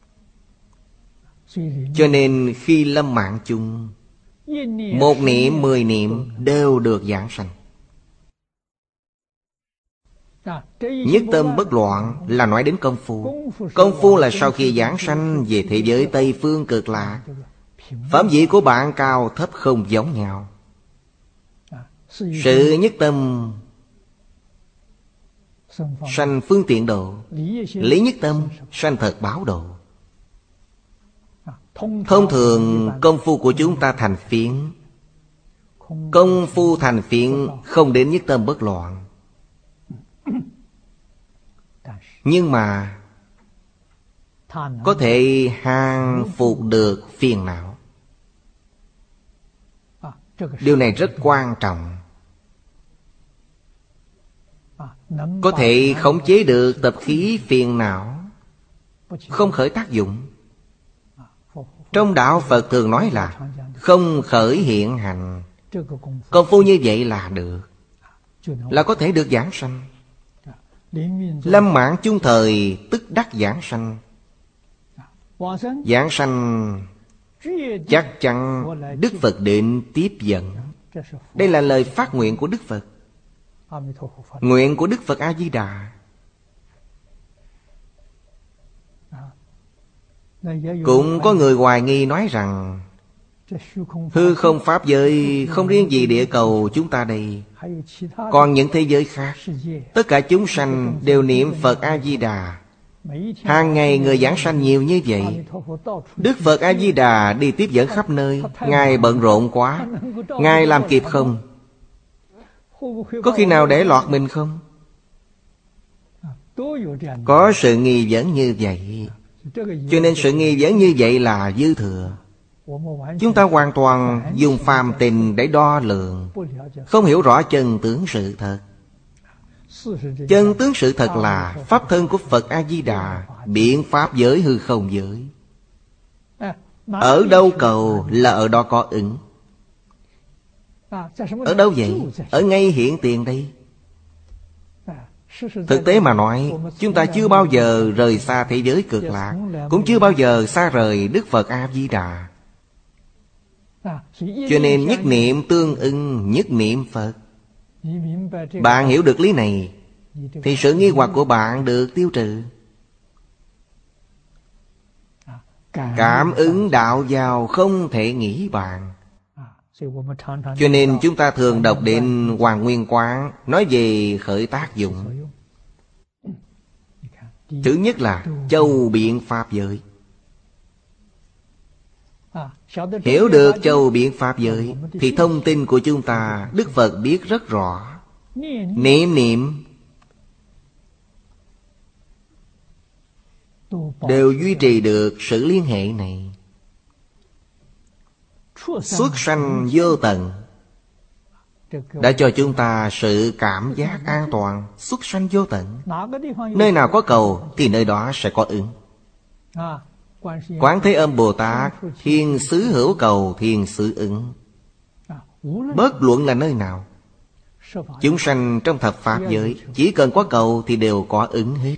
Cho nên khi lâm mạng chung, một niệm mười niệm đều được giảng sanh. Nhất tâm bất loạn là nói đến công phu. Công phu là sau khi giảng sanh về thế giới Tây Phương Cực Lạc, phẩm vị của bạn cao thấp không giống nhau. Sự nhất tâm sanh phương tiện độ, lý nhất tâm sanh thật báo độ. Thông thường công phu của chúng ta thành phiến. Công phu thành phiến không đến nhất tâm bất loạn. Nhưng mà có thể hàng phục được phiền não. Điều này rất quan trọng. Có thể khống chế được tập khí phiền não, không khởi tác dụng. Trong đạo Phật thường nói là không khởi hiện hành. Công phu như vậy là được, là có thể được giảng sanh. Lâm mãn chung thời tức đắc giảng sanh. Giảng sanh chắc chắn Đức Phật định tiếp dẫn. Đây là lời phát nguyện của Đức Phật, nguyện của Đức Phật A-di-đà. Cũng có người hoài nghi nói rằng hư không pháp giới không riêng gì địa cầu chúng ta đây, còn những thế giới khác, tất cả chúng sanh đều niệm Phật A-di-đà. Hàng ngày người giảng sanh nhiều như vậy, Đức Phật A-di-đà đi tiếp dẫn khắp nơi. Ngài bận rộn quá, Ngài làm kịp không? Có khi nào để lọt mình không? Có sự nghi vấn như vậy. Cho nên sự nghi vấn như vậy là dư thừa. Chúng ta hoàn toàn dùng phàm tình để đo lường, không hiểu rõ chân tướng sự thật. Chân tướng sự thật là pháp thân của Phật A-di-đà, biện pháp giới hư không giới. Ở đâu cầu là ở đó có ứng. Ở đâu vậy? Ở ngay hiện tiền đây. Thực tế mà nói, chúng ta chưa bao giờ rời xa thế giới cực lạc, cũng chưa bao giờ xa rời Đức Phật A-di-đà. Cho nên nhất niệm tương ưng nhất niệm Phật. Bạn hiểu được lý này thì sự nghi hoặc của bạn được tiêu trừ. Cảm ứng đạo vào không thể nghĩ bàn. Cho nên chúng ta thường đọc đến Hoàng Nguyên Quán nói về khởi tác dụng. Thứ nhất là châu biện pháp giới. Hiểu được châu biện pháp giới thì thông tin của chúng ta Đức Phật biết rất rõ. Niệm niệm đều duy trì được sự liên hệ này. Xuất sanh vô tận đã cho chúng ta sự cảm giác an toàn. Xuất sanh vô tận, nơi nào có cầu thì nơi đó sẽ có ứng. Quán Thế Âm Bồ Tát thiên xứ hữu cầu, thiên xứ ứng. Bất luận là nơi nào, chúng sanh trong thập pháp giới chỉ cần có cầu thì đều có ứng hết.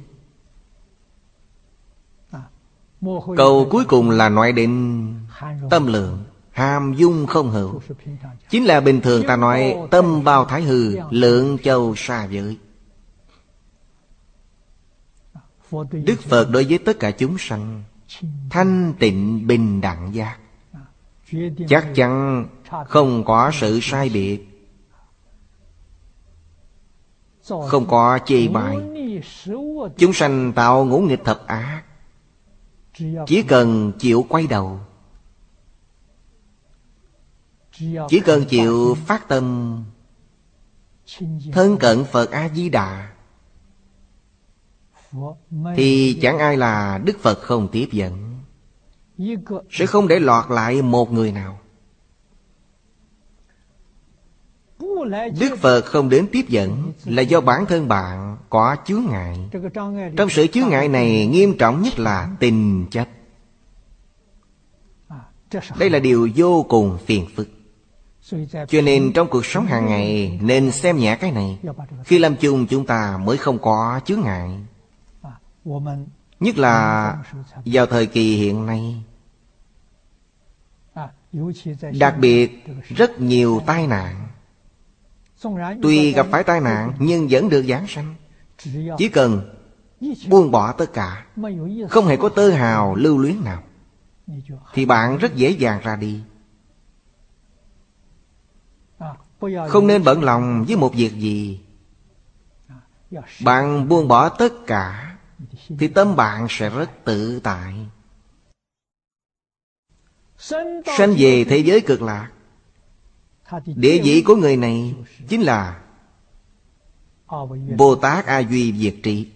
Cầu cuối cùng là nói đến tâm lượng, hàm dung không hữu. Chính là bình thường ta nói tâm bao thái hư, lượng châu xa giới. Đức Phật đối với tất cả chúng sanh thanh tịnh bình đẳng giác, chắc chắn không có sự sai biệt, không có chê bai. Chúng sanh tạo ngũ nghịch thập ác, chỉ cần chịu quay đầu, chỉ cần chịu phát tâm thân cận Phật A-di-đà, thì chẳng ai là Đức Phật không tiếp dẫn, sẽ không để lọt lại một người nào. Đức Phật không đến tiếp dẫn là do bản thân bạn có chướng ngại. Trong sự chướng ngại này nghiêm trọng nhất là tình chấp. Đây là điều vô cùng phiền phức. Cho nên trong cuộc sống hàng ngày nên xem nhẹ cái này. Khi làm chung chúng ta mới không có chướng ngại. Nhất là vào thời kỳ hiện nay, đặc biệt rất nhiều tai nạn. Tuy gặp phải tai nạn nhưng vẫn được giảng sanh. Chỉ cần buông bỏ tất cả, không hề có tơ hào lưu luyến nào, thì bạn rất dễ dàng ra đi. Không nên bận lòng với một việc gì. Bạn buông bỏ tất cả thì tâm bạn sẽ rất tự tại. Sanh về thế giới cực lạc, địa vị của người này chính là Bồ Tát A Duy Diệt Trị.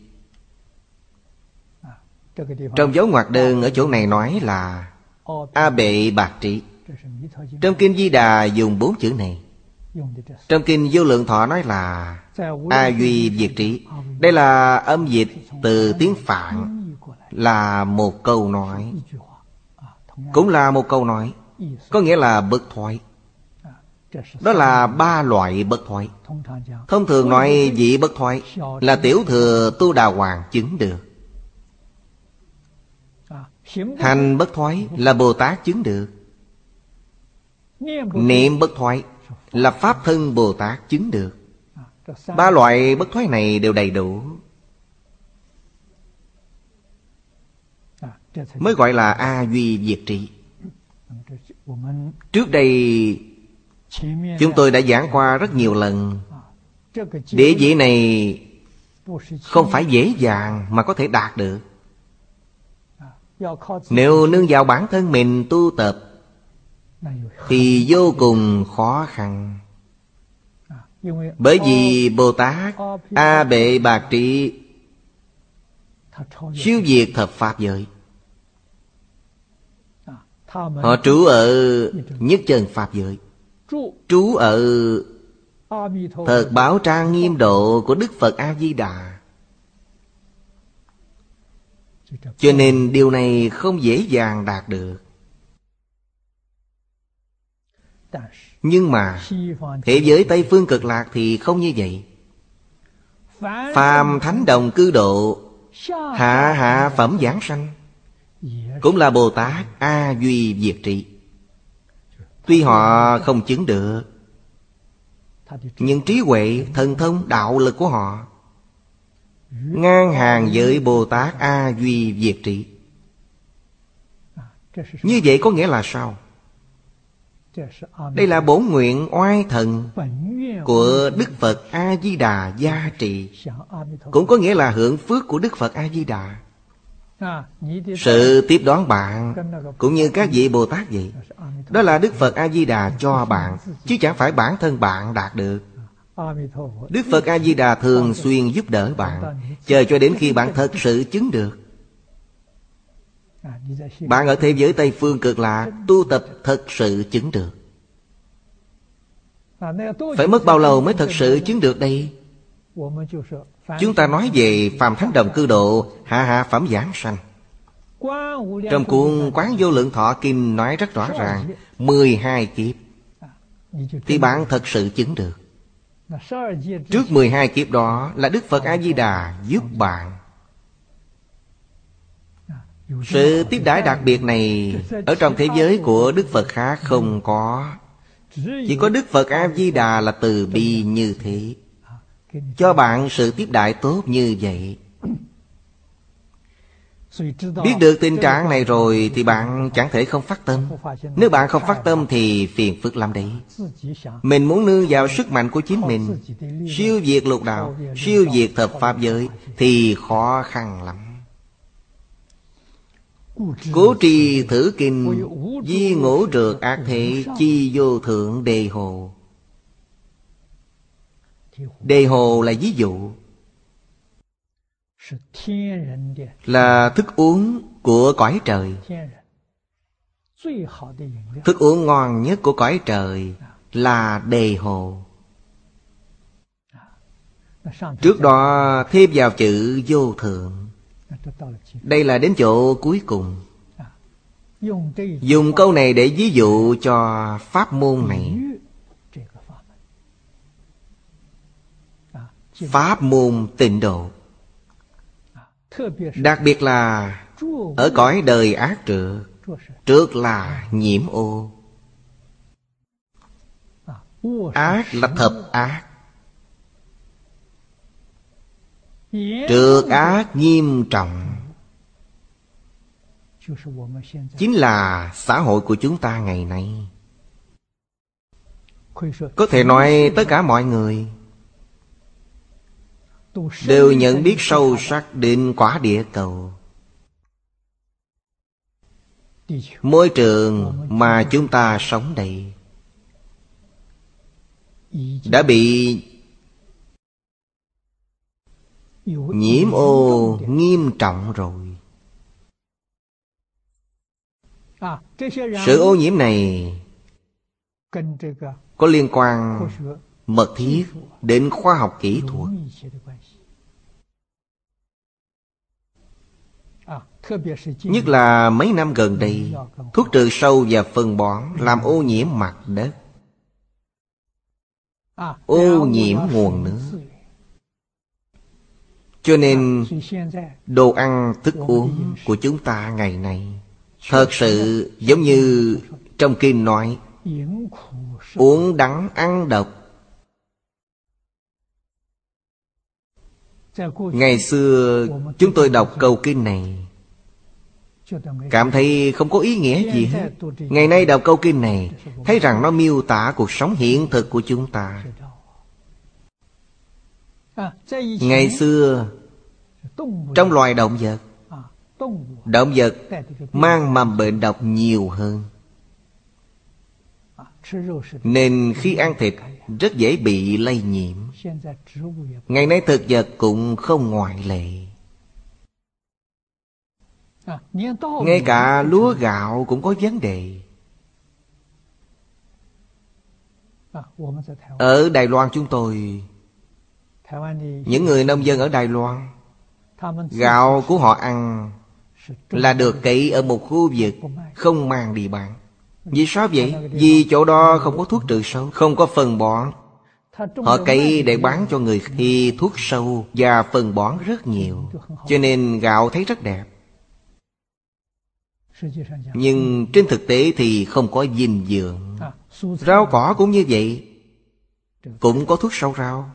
Trong dấu ngoặc đơn ở chỗ này nói là A Bệ Bạc Trị. Trong Kinh Di Đà dùng bốn chữ này. Trong Kinh Vô Lượng Thọ nói là A Duy Diệt Trị. Đây là âm dịch từ tiếng Phạn, là một câu nói, cũng là một câu nói, có nghĩa là bất thoại. Đó là ba loại bất thoại. Thông thường nói vị bất thoại là tiểu thừa Tu Đà Hoàng chứng được. Hành bất thoại là Bồ Tát chứng được. Niệm bất thoại là Pháp thân Bồ Tát chứng được. Ba loại bất thoại này đều đầy đủ, mới gọi là A Duy Diệt Trị. Trước đây chúng tôi đã giảng qua rất nhiều lần. Địa vị này không phải dễ dàng mà có thể đạt được. Nếu nương vào bản thân mình tu tập thì vô cùng khó khăn. Bởi vì Bồ Tát A Bệ Bạc Trị siêu diệt thập pháp giới. Họ trú ở nhất chân pháp giới, trú ở thật báo trang nghiêm độ của Đức Phật A-di-đà. Cho nên điều này không dễ dàng đạt được. Nhưng mà thế giới Tây Phương Cực Lạc thì không như vậy. Phàm thánh đồng cư độ, hạ hạ phẩm giảng sanh, cũng là Bồ Tát A Duy Diệt Trị. Tuy họ không chứng được, nhưng trí huệ, thần thông, đạo lực của họ ngang hàng với Bồ Tát A Duy Diệt Trị. Như vậy có nghĩa là sao? Đây là bổn nguyện oai thần của Đức Phật A-di-đà gia trị, cũng có nghĩa là hưởng phước của Đức Phật A-di-đà. Sự tiếp đón bạn cũng như các vị Bồ Tát vậy, đó là Đức Phật A-di-đà cho bạn, chứ chẳng phải bản thân bạn đạt được. Đức Phật A-di-đà thường xuyên giúp đỡ bạn, chờ cho đến khi bạn thật sự chứng được. Bạn ở thế giới Tây Phương Cực Lạc tu tập thật sự chứng được. Phải mất bao lâu mới thật sự chứng được đây? Chúng ta nói về phàm thánh đồng cư độ, hạ hạ phẩm giảng sanh. Trong cuốn Quán Vô Lượng Thọ Kinh nói rất rõ ràng, mười hai kiếp thì bạn thật sự chứng được. Trước mười hai kiếp đó là Đức Phật A-di-đà giúp bạn. Sự tiếp đãi đặc biệt này ở trong thế giới của Đức Phật khác không có. Chỉ có Đức Phật A-di-đà là từ bi như thế, cho bạn sự tiếp đãi tốt như vậy. Biết được tình trạng này rồi thì bạn chẳng thể không phát tâm. Nếu bạn không phát tâm thì phiền phức lắm đấy. Mình muốn nương vào sức mạnh của chính mình, siêu diệt lục đạo, siêu diệt thập pháp giới thì khó khăn lắm. Cố trì thử kinh, di ngũ trược ác thế, chi vô thượng đề hồ. Đề hồ là ví dụ, là thức uống của cõi trời. Thức uống ngon nhất của cõi trời là đề hồ. Trước đó thêm vào chữ vô thượng. Đây là đến chỗ cuối cùng. Dùng câu này để ví dụ cho pháp môn này. Pháp môn tịnh độ. Đặc biệt là ở cõi đời ác trược. Trược là nhiễm ô. Ác là thập ác. Trược ác nghiêm trọng. Chính là xã hội của chúng ta ngày nay. Có thể nói tất cả mọi người đều nhận biết sâu sắc đến quả địa cầu. Môi trường mà chúng ta sống đây đã bị nhiễm ô nghiêm trọng rồi. Sự ô nhiễm này có liên quan mật thiết đến khoa học kỹ thuật. Nhất là mấy năm gần đây, thuốc trừ sâu và phân bón làm ô nhiễm mặt đất, ô nhiễm nguồn nước. Cho nên đồ ăn, thức uống của chúng ta ngày nay thật sự giống như trong kinh nói, uống đắng ăn độc. Ngày xưa chúng tôi đọc câu kinh này cảm thấy không có ý nghĩa gì hết. Ngày nay đọc câu kinh này thấy rằng nó miêu tả cuộc sống hiện thực của chúng ta. Ngày xưa trong loài động vật, động vật mang mầm bệnh độc nhiều hơn, nên khi ăn thịt rất dễ bị lây nhiễm. Ngày nay thực vật cũng không ngoại lệ. Ngay cả lúa gạo cũng có vấn đề. Ở Đài Loan chúng tôi, những người nông dân ở Đài Loan, gạo của họ ăn là được cấy ở một khu vực, không mang đi bán. Vì sao vậy? Vì chỗ đó không có thuốc trừ sâu, không có phân bón. Họ cấy để bán cho người khi thuốc sâu và phân bón rất nhiều, cho nên gạo thấy rất đẹp. Nhưng trên thực tế thì không có dinh dưỡng. Rau cỏ cũng như vậy, cũng có thuốc sâu rau.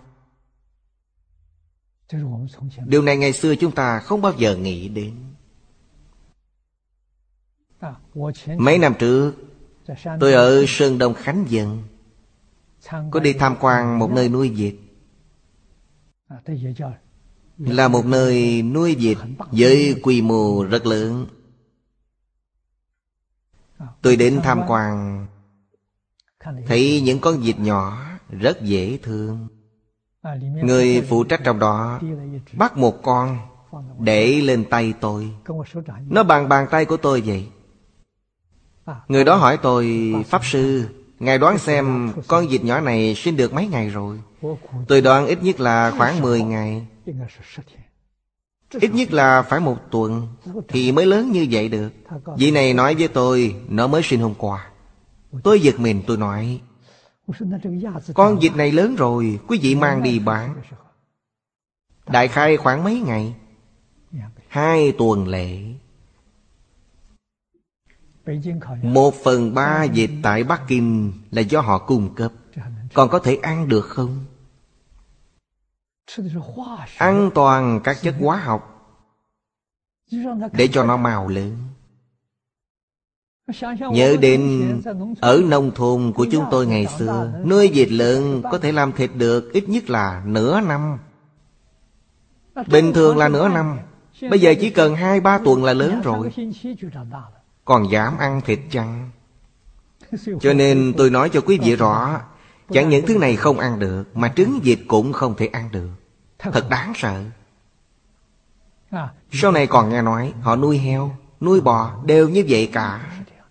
Điều này ngày xưa chúng ta không bao giờ nghĩ đến. Mấy năm trước, tôi ở Sơn Đông Khánh Vân có đi tham quan một nơi nuôi vịt. Là một nơi nuôi vịt với quy mô rất lớn. Tôi đến tham quan, thấy những con vịt nhỏ rất dễ thương. Người phụ trách trong đó bắt một con để lên tay tôi. Nó bằng bàn tay của tôi vậy. Người đó hỏi tôi, Pháp Sư, ngài đoán xem con vịt nhỏ này sinh được mấy ngày rồi? Tôi đoán ít nhất là khoảng mười ngày. Ít nhất là phải một tuần thì mới lớn như vậy được. Vị này nói với tôi, nó mới sinh hôm qua. Tôi giật mình, tôi nói, con vịt này lớn rồi, quý vị mang đi bán. Đại khái khoảng mấy ngày? Hai tuần lễ. Một phần ba vịt tại Bắc Kinh là do họ cung cấp. Còn có thể ăn được không? Ăn toàn các chất hóa học. để cho nó mau lớn. Nhớ đến ở nông thôn của chúng tôi ngày xưa, nuôi vịt lợn có thể làm thịt được ít nhất là nửa năm. Bình thường là nửa năm. Bây giờ chỉ cần hai ba tuần là lớn rồi. Còn dám ăn thịt chăng? Cho nên tôi nói cho quý vị rõ, chẳng những thứ này không ăn được, mà trứng vịt cũng không thể ăn được. Thật đáng sợ. Sau này còn nghe nói họ nuôi heo, nuôi bò đều như vậy cả.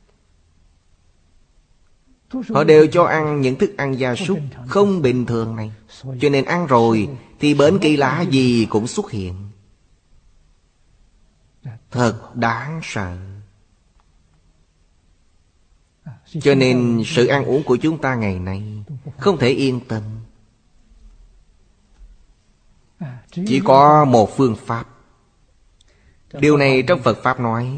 Họ đều cho ăn những thức ăn gia súc không bình thường này. Cho nên ăn rồi thì bệnh kỳ lạ gì cũng xuất hiện. Thật đáng sợ. Cho nên sự ăn uống của chúng ta ngày nay không thể yên tâm. Chỉ có một phương pháp. Điều này trong Phật Pháp nói,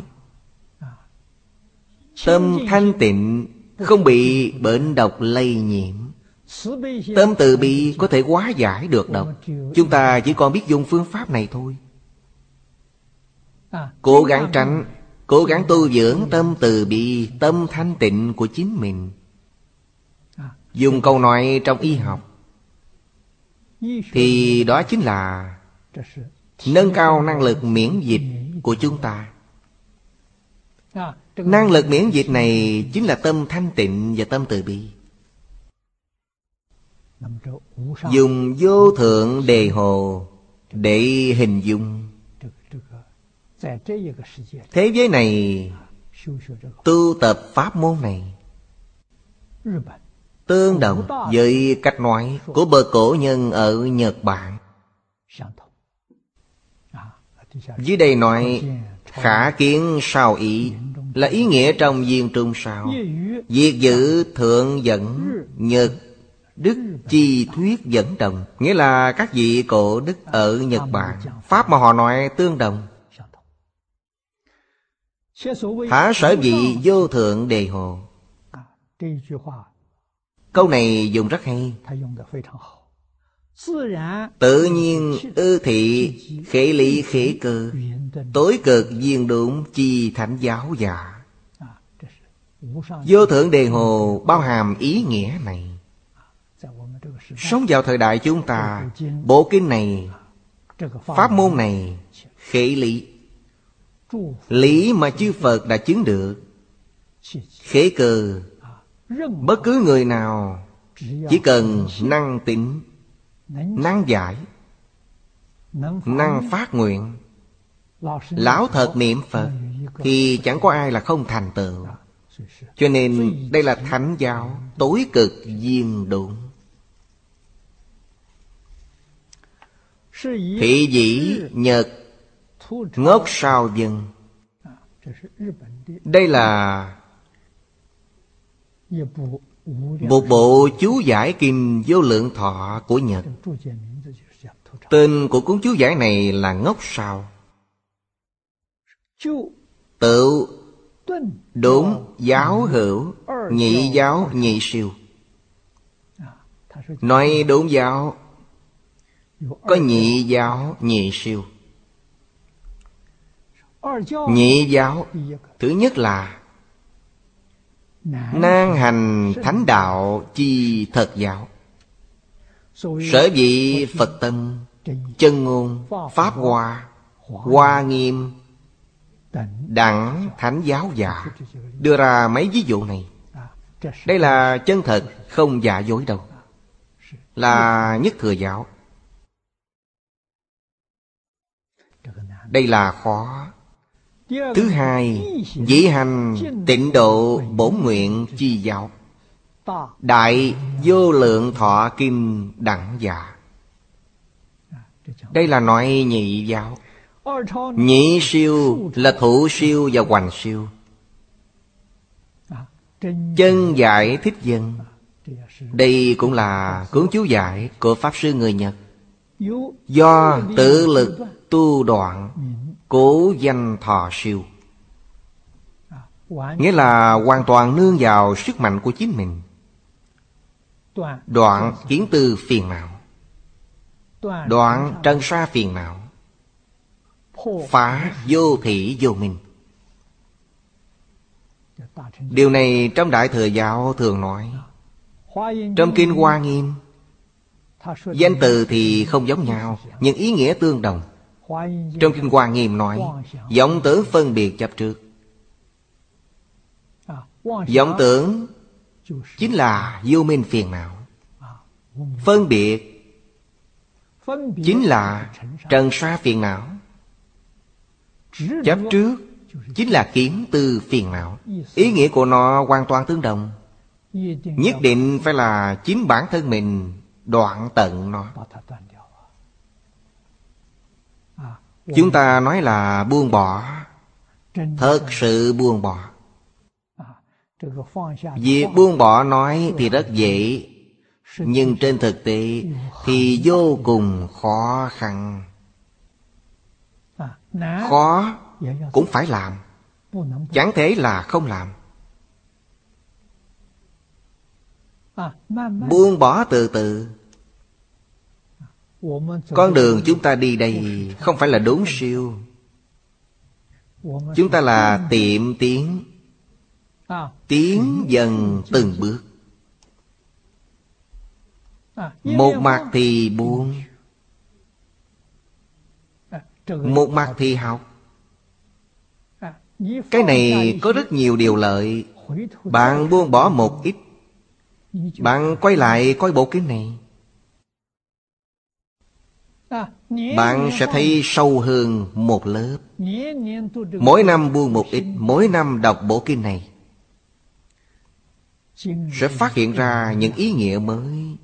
tâm thanh tịnh, không bị bệnh độc lây nhiễm. Tâm từ bi có thể hóa giải được độc. Chúng ta chỉ còn biết dùng phương pháp này thôi. Cố gắng tránh, cố gắng tu dưỡng tâm từ bi, tâm thanh tịnh của chính mình. Dùng câu nói trong y học thì đó chính là nâng cao năng lực miễn dịch của chúng ta. Năng lực miễn dịch này chính là tâm thanh tịnh và tâm từ bi. Dùng vô thượng đề hồ để hình dung thế giới này, tu tập pháp môn này tương đồng với cách nói của bậc cổ nhân ở Nhật Bản. Dưới đây nói khả kiến sao ý, là ý nghĩa trong viên trung sao. Việc giữ thượng dẫn, nhật đức chi thuyết dẫn đồng. Nghĩa là các vị cổ đức ở Nhật Bản, pháp mà họ nói tương đồng. Thả sở vị vô thượng đề hồ. Câu này dùng rất hay. Tự nhiên ư thị, khế lý khế cơ, tối cực viên đúng chi thánh giáo giả. Vô thượng đề hồ bao hàm ý nghĩa này. Sống vào thời đại chúng ta, bộ kinh này, pháp môn này, khế lý, lý mà chư Phật đã chứng được. Khế cơ, bất cứ người nào chỉ cần năng tịnh, năng giải, năng phát nguyện, lão thật niệm Phật, thì chẳng có ai là không thành tựu. Cho nên đây là thánh giáo tối cực viên độn. Thị dĩ nhật ngốc sao dân. Đây là một bộ chú giải kinh Vô Lượng Thọ của Nhật. Tên của cuốn chú giải này là ngốc sao. Tự đúng giáo hữu, nhị giáo nhị siêu. Nói đúng giáo có nhị giáo nhị siêu. Nhị giáo thứ nhất là nan hành thánh đạo chi thật giáo. Sở dĩ Phật tâm, chân ngôn, pháp hoa, hoa nghiêm, đẳng thánh giáo giả, đưa ra mấy ví dụ này. Đây là chân thật, không giả dối đâu. Là nhất thừa giáo. Đây là khó. Thứ hai, dĩ hành tịnh độ bổn nguyện chi giáo. Đại Vô Lượng Thọ Kim đẳng giả. Đây là nói nhị giáo. Nhị siêu là thủ siêu và hoành siêu. Chân giải thích dân. Đây cũng là cuốn chú giải của Pháp Sư người Nhật. Do tự lực tu đoạn, cố danh thọ siêu. Nghĩa là hoàn toàn nương vào sức mạnh của chính mình. Đoạn kiến tư phiền não, đoạn trần sa phiền não, phá vô thỉ vô minh. Điều này trong Đại Thừa Giáo thường nói. Trong Kinh Hoa Nghiêm, danh từ thì không giống nhau, nhưng ý nghĩa tương đồng. Trong Kinh Hoa Nghiêm nói vọng tưởng phân biệt chấp trước. Vọng tưởng chính là vô minh phiền não. Phân biệt chính là trần sa phiền não. Chấp trước chính là kiến tư phiền não. Ý nghĩa của nó hoàn toàn tương đồng. Nhất định phải là chính bản thân mình đoạn tận nó. Chúng ta nói là buông bỏ, thật sự buông bỏ. Việc buông bỏ nói thì rất dễ, nhưng trên thực tế thì vô cùng khó khăn. Khó cũng phải làm, chẳng thể là không làm. Buông bỏ từ từ. Con đường chúng ta đi đây không phải là đốn siêu. Chúng ta là tiệm tiến, tiến dần từng bước. Một mặt thì buông, một mặt thì học. Cái này có rất nhiều điều lợi. Bạn buông bỏ một ít, bạn quay lại coi bộ kinh này, bạn sẽ thấy sâu hơn một lớp. Mỗi năm buông một ít, mỗi năm đọc bộ kinh này, sẽ phát hiện ra những ý nghĩa mới.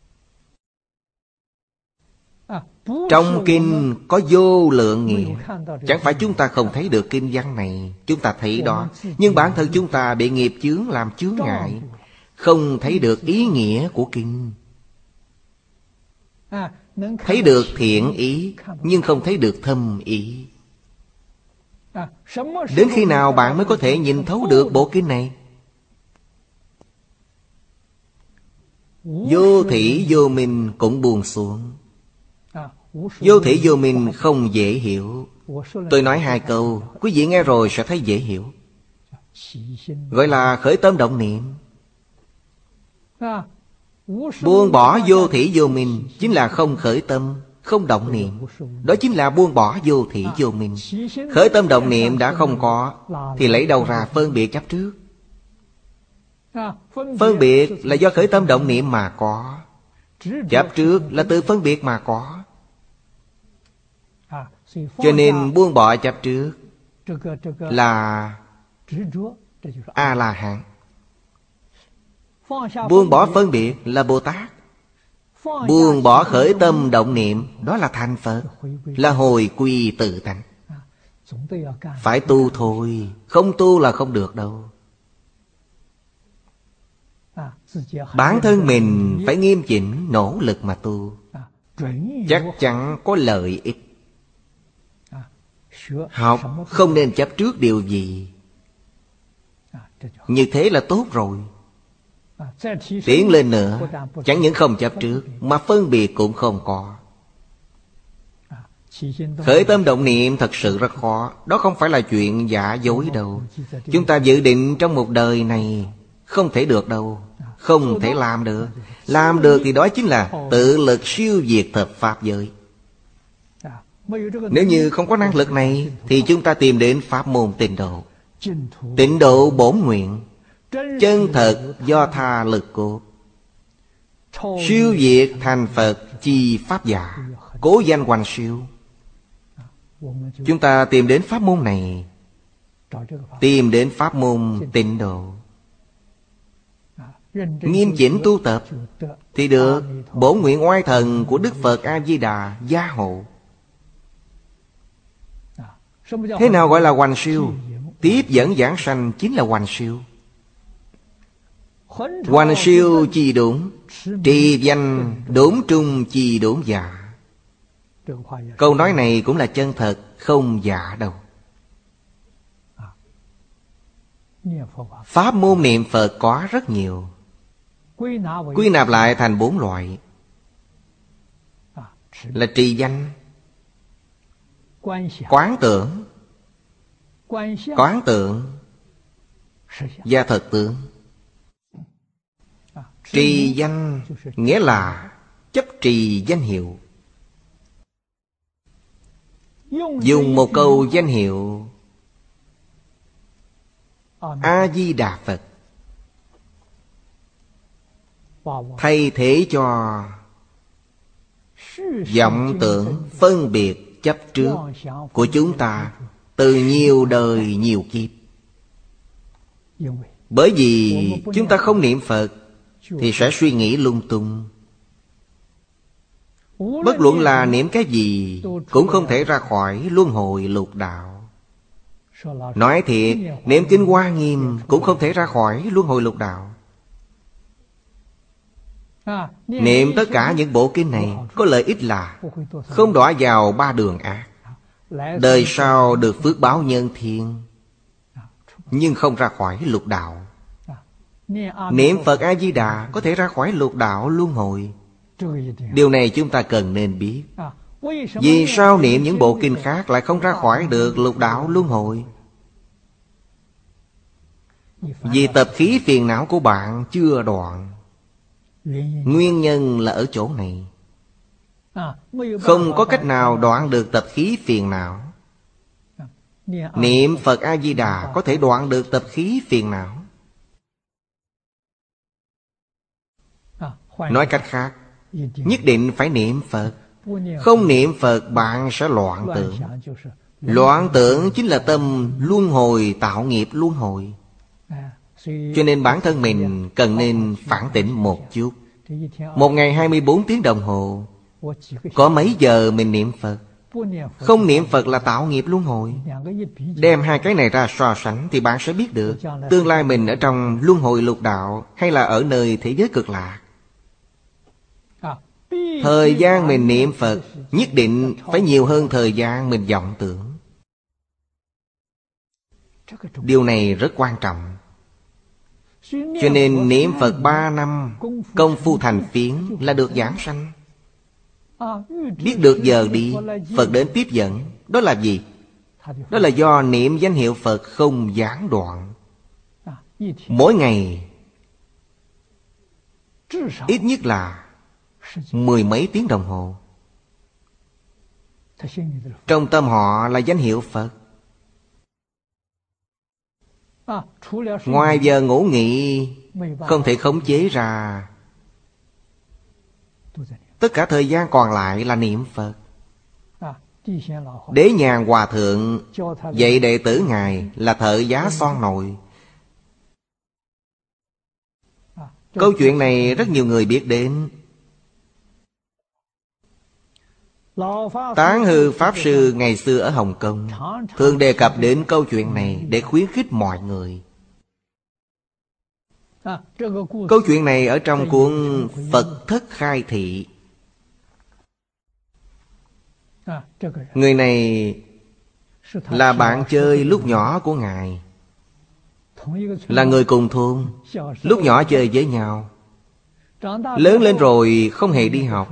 Trong kinh có vô lượng nghĩa. Chẳng phải chúng ta không thấy được kinh văn này, chúng ta thấy đó. Nhưng bản thân chúng ta bị nghiệp chướng làm chướng ngại, không thấy được ý nghĩa của kinh. Thấy được thiện ý, nhưng không thấy được thâm ý. Đến khi nào bạn mới có thể nhìn thấu được bộ kinh này? Vô thỉ vô minh cũng buông xuống. Vô thỉ vô minh không dễ hiểu. Tôi nói hai câu, quý vị nghe rồi sẽ thấy dễ hiểu. Gọi là khởi tâm động niệm. Buông bỏ vô thỉ vô minh chính là không khởi tâm, không động niệm. Đó chính là buông bỏ vô thỉ vô minh. Khởi tâm động niệm đã không có, thì lấy đâu ra phân biệt chấp trước? Phân biệt là do khởi tâm động niệm mà có. Chấp trước là từ phân biệt mà có. Cho nên buông bỏ chấp trước là A-la-hán. Buông bỏ phân biệt là Bồ Tát. Buông bỏ khởi tâm động niệm, đó là thành Phật, là hồi quy tự tánh. Phải tu thôi, không tu là không được đâu. Bản thân mình phải nghiêm chỉnh, nỗ lực mà tu, chắc chắn có lợi ích. Học không nên chấp trước điều gì. Như thế là tốt rồi. Tiến lên nữa, chẳng những không chấp trước, mà phân biệt cũng không có. Khởi tâm động niệm thật sự rất khó. Đó không phải là chuyện giả dối đâu. Chúng ta dự định trong một đời này không thể được đâu, không thể làm được. Làm được thì đó chính là tự lực siêu diệt thập pháp giới. Nếu như không có năng lực này, thì chúng ta tìm đến pháp môn tịnh độ. Tịnh độ bổn nguyện, chân thật do tha lực cốt, siêu diệt thành Phật chi pháp giả, cố danh hoành siêu. Chúng ta tìm đến pháp môn này, tìm đến pháp môn tịnh độ, nghiêm chỉnh tu tập, thì được bổn nguyện oai thần của Đức Phật A-di-đà gia hộ. Thế nào gọi là hoành siêu? Tiếp dẫn giảng sanh chính là hoành siêu. Hoành siêu chi đúng, trì danh đốn trung chi đốn giả. Câu nói này cũng là chân thật, không giả đâu. Pháp môn niệm Phật có rất nhiều, quy nạp lại thành bốn loại, là trì danh, Quán tưởng. Quán tượng và thật tướng. Trì danh nghĩa là chấp trì danh hiệu. Dùng một câu danh hiệu A-di-đà Phật thay thế cho vọng tưởng phân biệt chấp trước của chúng ta từ nhiều đời nhiều kiếp. Bởi vì chúng ta không niệm Phật thì sẽ suy nghĩ lung tung. Bất luận là niệm cái gì cũng không thể ra khỏi luân hồi lục đạo. Nói thiệt, niệm kinh Hoa Nghiêm cũng không thể ra khỏi luân hồi lục đạo. Niệm tất cả những bộ kinh này có lợi ích là không đọa vào ba đường ác, đời sau được phước báo nhân thiên, nhưng không ra khỏi lục đạo. Niệm Phật A-di-đà có thể ra khỏi lục đạo luân hồi. Điều này chúng ta cần nên biết. Vì sao niệm những bộ kinh khác lại không ra khỏi được lục đạo luân hồi? Vì tập khí phiền não của bạn chưa đoạn. Nguyên nhân là ở chỗ này. Không có cách nào đoạn được tập khí phiền não. Niệm Phật A-di-đà có thể đoạn được tập khí phiền não. Nói cách khác, nhất định phải niệm Phật. Không niệm Phật bạn sẽ loạn tưởng. Loạn tưởng chính là tâm luân hồi tạo nghiệp luân hồi. Cho nên bản thân mình cần nên phản tỉnh một chút. Một ngày hai mươi bốn tiếng đồng hồ, có mấy giờ mình niệm Phật? Không niệm Phật là tạo nghiệp luân hồi. Đem hai cái này ra so sánh thì bạn sẽ biết được tương lai mình ở trong luân hồi lục đạo hay là ở nơi thế giới cực lạc. Thời gian mình niệm Phật nhất định phải nhiều hơn thời gian mình vọng tưởng. Điều này rất quan trọng. Cho nên niệm Phật ba năm, công phu thành phiến là được giảng sanh. Biết được giờ đi, Phật đến tiếp dẫn. Đó là gì? Đó là do niệm danh hiệu Phật không gián đoạn. Mỗi ngày ít nhất là mười mấy tiếng đồng hồ. Trong tâm họ là danh hiệu Phật. Ngoài giờ ngủ nghỉ không thể khống chế ra. Tất cả thời gian còn lại là niệm Phật. Đế Nhàn Hòa Thượng dạy đệ tử Ngài là thợ giá son nồi. Câu chuyện này rất nhiều người biết đến. Tán Hư Pháp Sư ngày xưa ở Hồng Kông thường đề cập đến câu chuyện này để khuyến khích mọi người. Câu chuyện này ở trong cuốn Phật Thất Khai Thị. Người này là bạn chơi lúc nhỏ của Ngài, là người cùng thôn. Lúc nhỏ chơi với nhau, lớn lên rồi không hề đi học.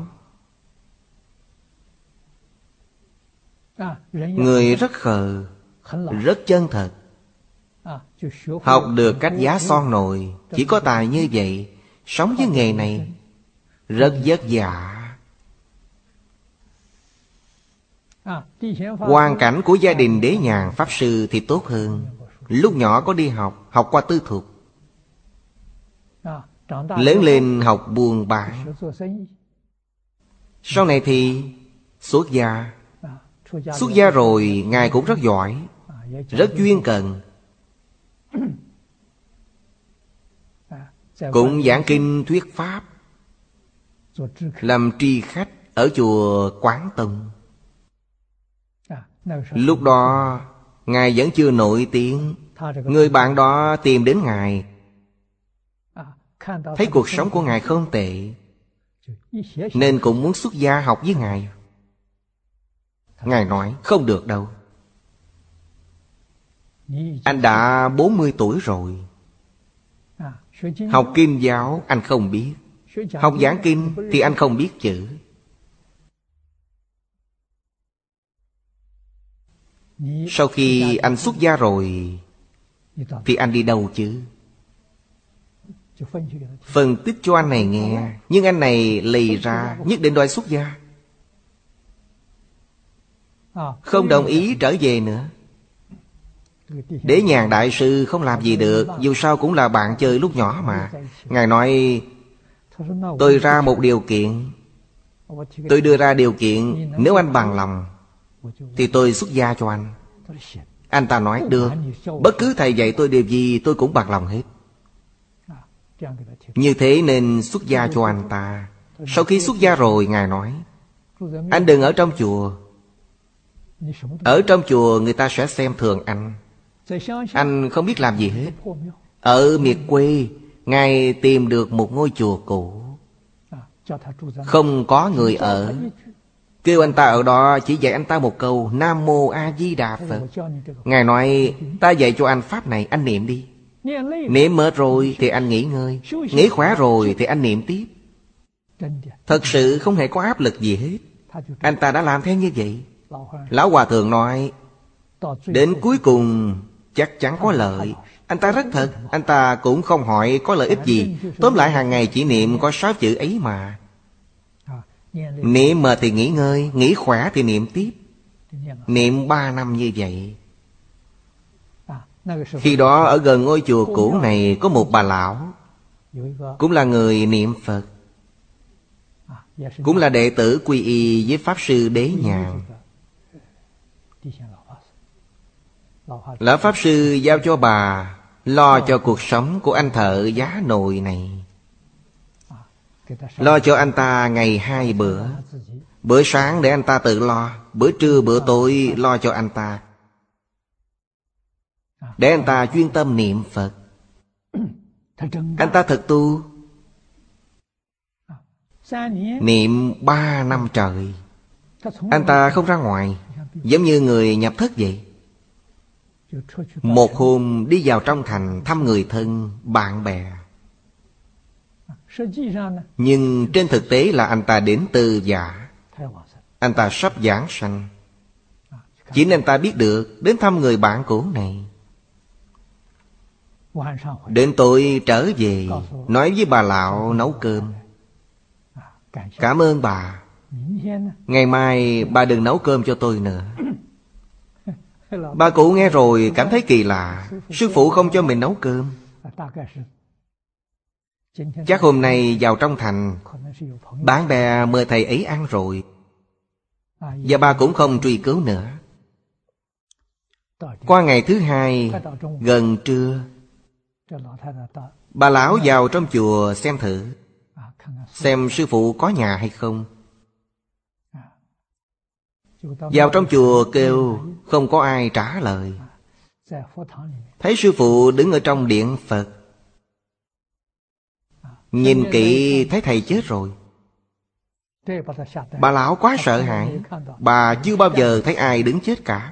Người rất khờ, rất chân thật. Học được cách giá son nồi. Chỉ có tài như vậy. Sống với nghề này rất vất vả. Hoàn cảnh của gia đình Đế Nhàn Pháp Sư thì tốt hơn. Lúc nhỏ có đi học, học qua tư thục. Lớn lên học buôn bán. Sau này thì xuất gia. Xuất gia rồi Ngài cũng rất giỏi, rất chuyên cần. Cũng giảng kinh thuyết pháp, làm tri khách ở chùa Quán Tông. Lúc đó Ngài vẫn chưa nổi tiếng. Người bạn đó tìm đến Ngài, thấy cuộc sống của Ngài không tệ, nên cũng muốn xuất gia học với Ngài. Ngài nói không được đâu. Anh đã bốn mươi tuổi rồi. Học Kim giáo anh không biết. Học giảng kinh thì anh không biết chữ. Sau khi anh xuất gia rồi thì anh đi đâu chứ? Phân tích cho anh này nghe. Nhưng anh này lì ra nhất định đòi xuất gia, không đồng ý trở về nữa. Đế Nhàn đại sư không làm gì được, dù sao cũng là bạn chơi lúc nhỏ mà. Ngài nói, tôi ra một điều kiện, tôi đưa ra điều kiện, nếu anh bằng lòng thì tôi xuất gia cho anh. Anh ta nói được, bất cứ thầy dạy tôi điều gì tôi cũng bằng lòng hết. Như thế nên xuất gia cho anh ta. Sau khi xuất gia rồi, Ngài nói, anh đừng ở trong chùa. Ở trong chùa người ta sẽ xem thường anh, anh không biết làm gì hết. Ở miệt quê, Ngài tìm được một ngôi chùa cũ, không có người ở, kêu anh ta ở đó, chỉ dạy anh ta một câu Nam Mô A Di Đà Phật. Ngài nói, ta dạy cho anh pháp này, anh niệm đi. Niệm mệt rồi thì anh nghỉ ngơi, nghỉ khỏe rồi thì anh niệm tiếp. Thật sự không hề có áp lực gì hết. Anh ta đã làm theo như vậy. Lão Hòa Thượng nói, đến cuối cùng chắc chắn có lợi. Anh ta rất thật. Anh ta cũng không hỏi có lợi ích gì. Tóm lại hàng ngày chỉ niệm có sáu chữ ấy mà. Niệm mệt thì nghỉ ngơi, nghỉ khỏe thì niệm tiếp. Niệm ba năm như vậy. Khi đó ở gần ngôi chùa cũ này có một bà lão, cũng là người niệm Phật, cũng là đệ tử quy y với Pháp Sư Đế Nhàn. Lão Pháp Sư giao cho bà lo cho cuộc sống của anh thợ giá nồi này, lo cho anh ta ngày hai bữa. Bữa sáng để anh ta tự lo, bữa trưa bữa tối lo cho anh ta, để anh ta chuyên tâm niệm Phật. Anh ta thực tu, niệm ba năm trời. Anh ta không ra ngoài, giống như người nhập thất vậy. Một hôm đi vào trong thành thăm người thân, bạn bè. Nhưng trên thực tế là anh ta đến từ giả. Anh ta sắp giảng sanh. Chỉ nên anh ta biết được đến thăm người bạn cũ này. Đến tối trở về, nói với bà lão nấu cơm. Cảm ơn bà, ngày mai bà đừng nấu cơm cho tôi nữa. Bà cụ nghe rồi cảm thấy kỳ lạ. Sư phụ không cho mình nấu cơm. Chắc hôm nay vào trong thành, bạn bè mời thầy ấy ăn rồi, và bà cũng không truy cứu nữa. Qua ngày thứ hai, gần trưa, bà lão vào trong chùa xem thử, xem sư phụ có nhà hay không. Vào trong chùa kêu, không có ai trả lời. Thấy sư phụ đứng ở trong điện Phật. Nhìn kỹ thấy thầy chết rồi. Bà lão quá sợ hãi. Bà chưa bao giờ thấy ai đứng chết cả.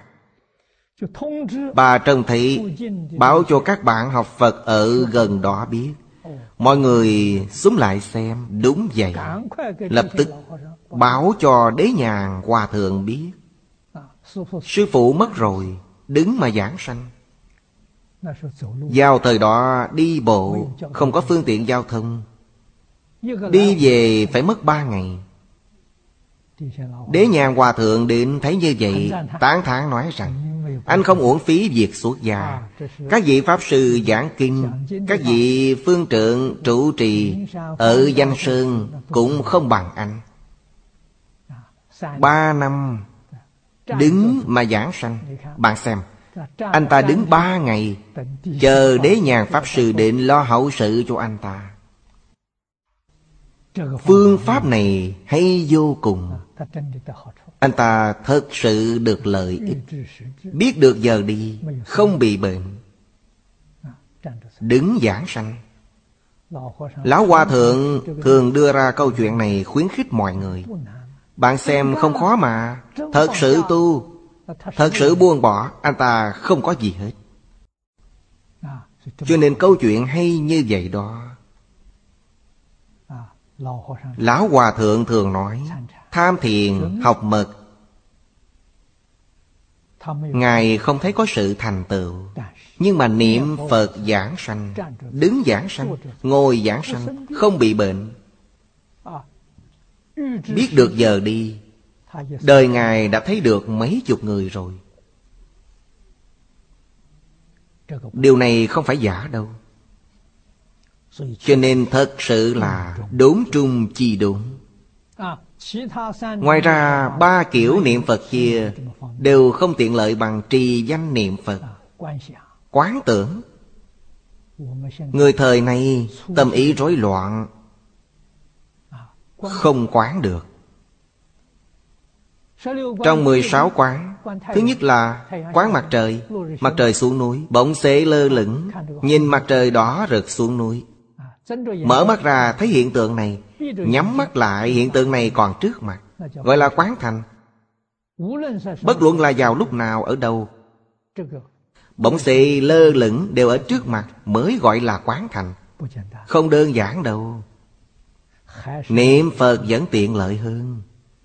Bà trông thấy, báo cho các bạn học Phật ở gần đó biết. Mọi người xúm lại xem. Đúng vậy. Lập tức báo cho Đế Nhàn Hòa Thượng biết, sư phụ mất rồi, đứng mà giảng sanh. Vào thời đó đi bộ, không có phương tiện giao thông, đi về phải mất ba ngày. Đế Nhàn Hòa Thượng đến thấy như vậy, tán thán nói rằng, anh không uổng phí việc xuất gia. Các vị Pháp Sư giảng kinh, các vị phương trượng trụ trì ở Danh Sơn cũng không bằng anh. Ba năm đứng mà giảng sanh. Bạn xem, anh ta đứng ba ngày, chờ Đế Nhàn Pháp Sư đến lo hậu sự cho anh ta. Phương pháp này hay vô cùng. Anh ta thật sự được lợi ích, biết được giờ đi, không bị bệnh, đứng giảng sanh. Lão Hòa Thượng thường đưa ra câu chuyện này khuyến khích mọi người. Bạn xem không khó mà. Thật sự tu, thật sự buông bỏ, anh ta không có gì hết. Cho nên câu chuyện hay như vậy đó. Lão Hòa Thượng thường nói, tham thiền học mật. Ngài không thấy có sự thành tựu. Nhưng mà niệm Phật giảng sanh, đứng giảng sanh, ngồi giảng sanh, không bị bệnh, biết được giờ đi, đời Ngài đã thấy được mấy chục người rồi. Điều này không phải giả đâu. Cho nên thật sự là đốn trung chi đốn. Ngoài ra ba kiểu niệm Phật kia đều không tiện lợi bằng trì danh niệm Phật. Quán tưởng. Người thời này tâm ý rối loạn, không quán được. Trong mười sáu quán, thứ nhất là quán mặt trời. Mặt trời xuống núi, bỗng xế lơ lửng, nhìn mặt trời đỏ rực xuống núi. Mở mắt ra thấy hiện tượng này, nhắm mắt lại hiện tượng này còn trước mặt, gọi là quán thành. Bất luận là vào lúc nào ở đâu, bỗng xế lơ lửng đều ở trước mặt, mới gọi là quán thành. Không đơn giản đâu. Niệm Phật vẫn tiện lợi hơn.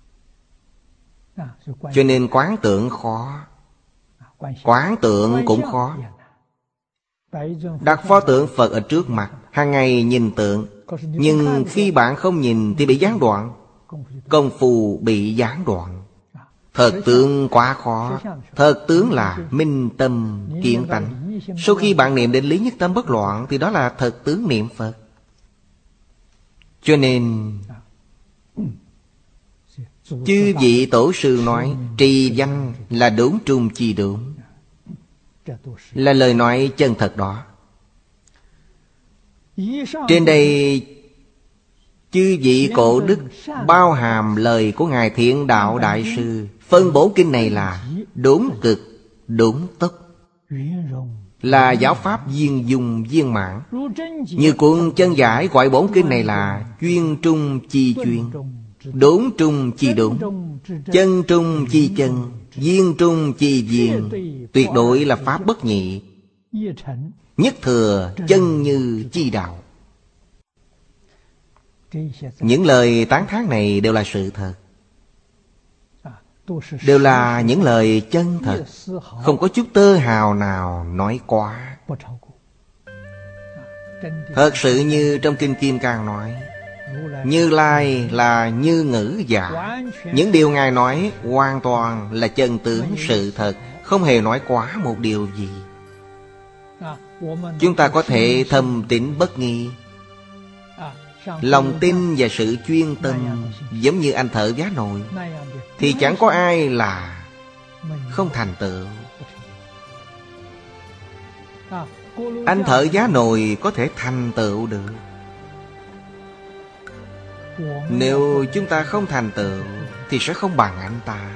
Cho nên quán tưởng khó. Quán tượng cũng khó. Đặt pho tượng Phật ở trước mặt, hàng ngày nhìn tượng, nhưng khi bạn không nhìn thì bị gián đoạn. Công phu bị gián đoạn. Thật tướng quá khó. Thật tướng là minh tâm kiến tánh. Sau khi bạn niệm đến lý nhất tâm bất loạn thì đó là thật tướng niệm Phật. Cho nên chư vị tổ sư nói trì danh là đốn trung chi đốn, là lời nói chân thật đó. Trên đây chư vị cổ đức bao hàm lời của Ngài Thiện Đạo Đại Sư. Phân bổ kinh này là đốn cực, đốn tốc, là giáo pháp viên dung viên mãn. Như cuốn chân giải gọi bổn kinh này là chuyên trung chi chuyên, đốn trung chi đốn, chân trung chi chân, viên trung chi viên. Tuyệt đối là pháp bất nhị, nhất thừa chân như chi đạo. Những lời tán thán này đều là sự thật, đều là những lời chân thật, không có chút tơ hào nào nói quá. Thật sự như trong Kinh Kim Cang nói, Như Lai là như ngữ giả. Những điều Ngài nói hoàn toàn là chân tướng sự thật, không hề nói quá một điều gì. Chúng ta có thể thâm tín bất nghi. Lòng tin và sự chuyên tâm giống như anh thợ giá nồi, thì chẳng có ai là không thành tựu. Anh thợ giá nồi có thể thành tựu được. Nếu chúng ta không thành tựu thì sẽ không bằng anh ta.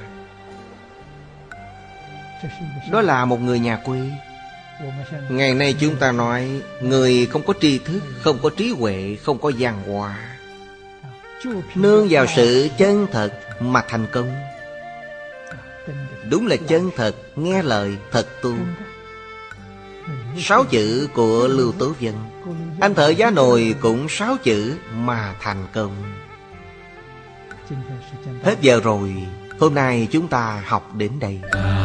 Đó là một người nhà quê. Ngày nay chúng ta nói người không có tri thức, không có trí huệ, không có văn hóa, nương vào sự chân thật mà thành công. Đúng là chân thật, nghe lời, thật tu. Sáu chữ của Lưu Tố Vân, anh thợ giá nồi cũng sáu chữ mà thành công. Hết giờ rồi, hôm nay chúng ta học đến đây.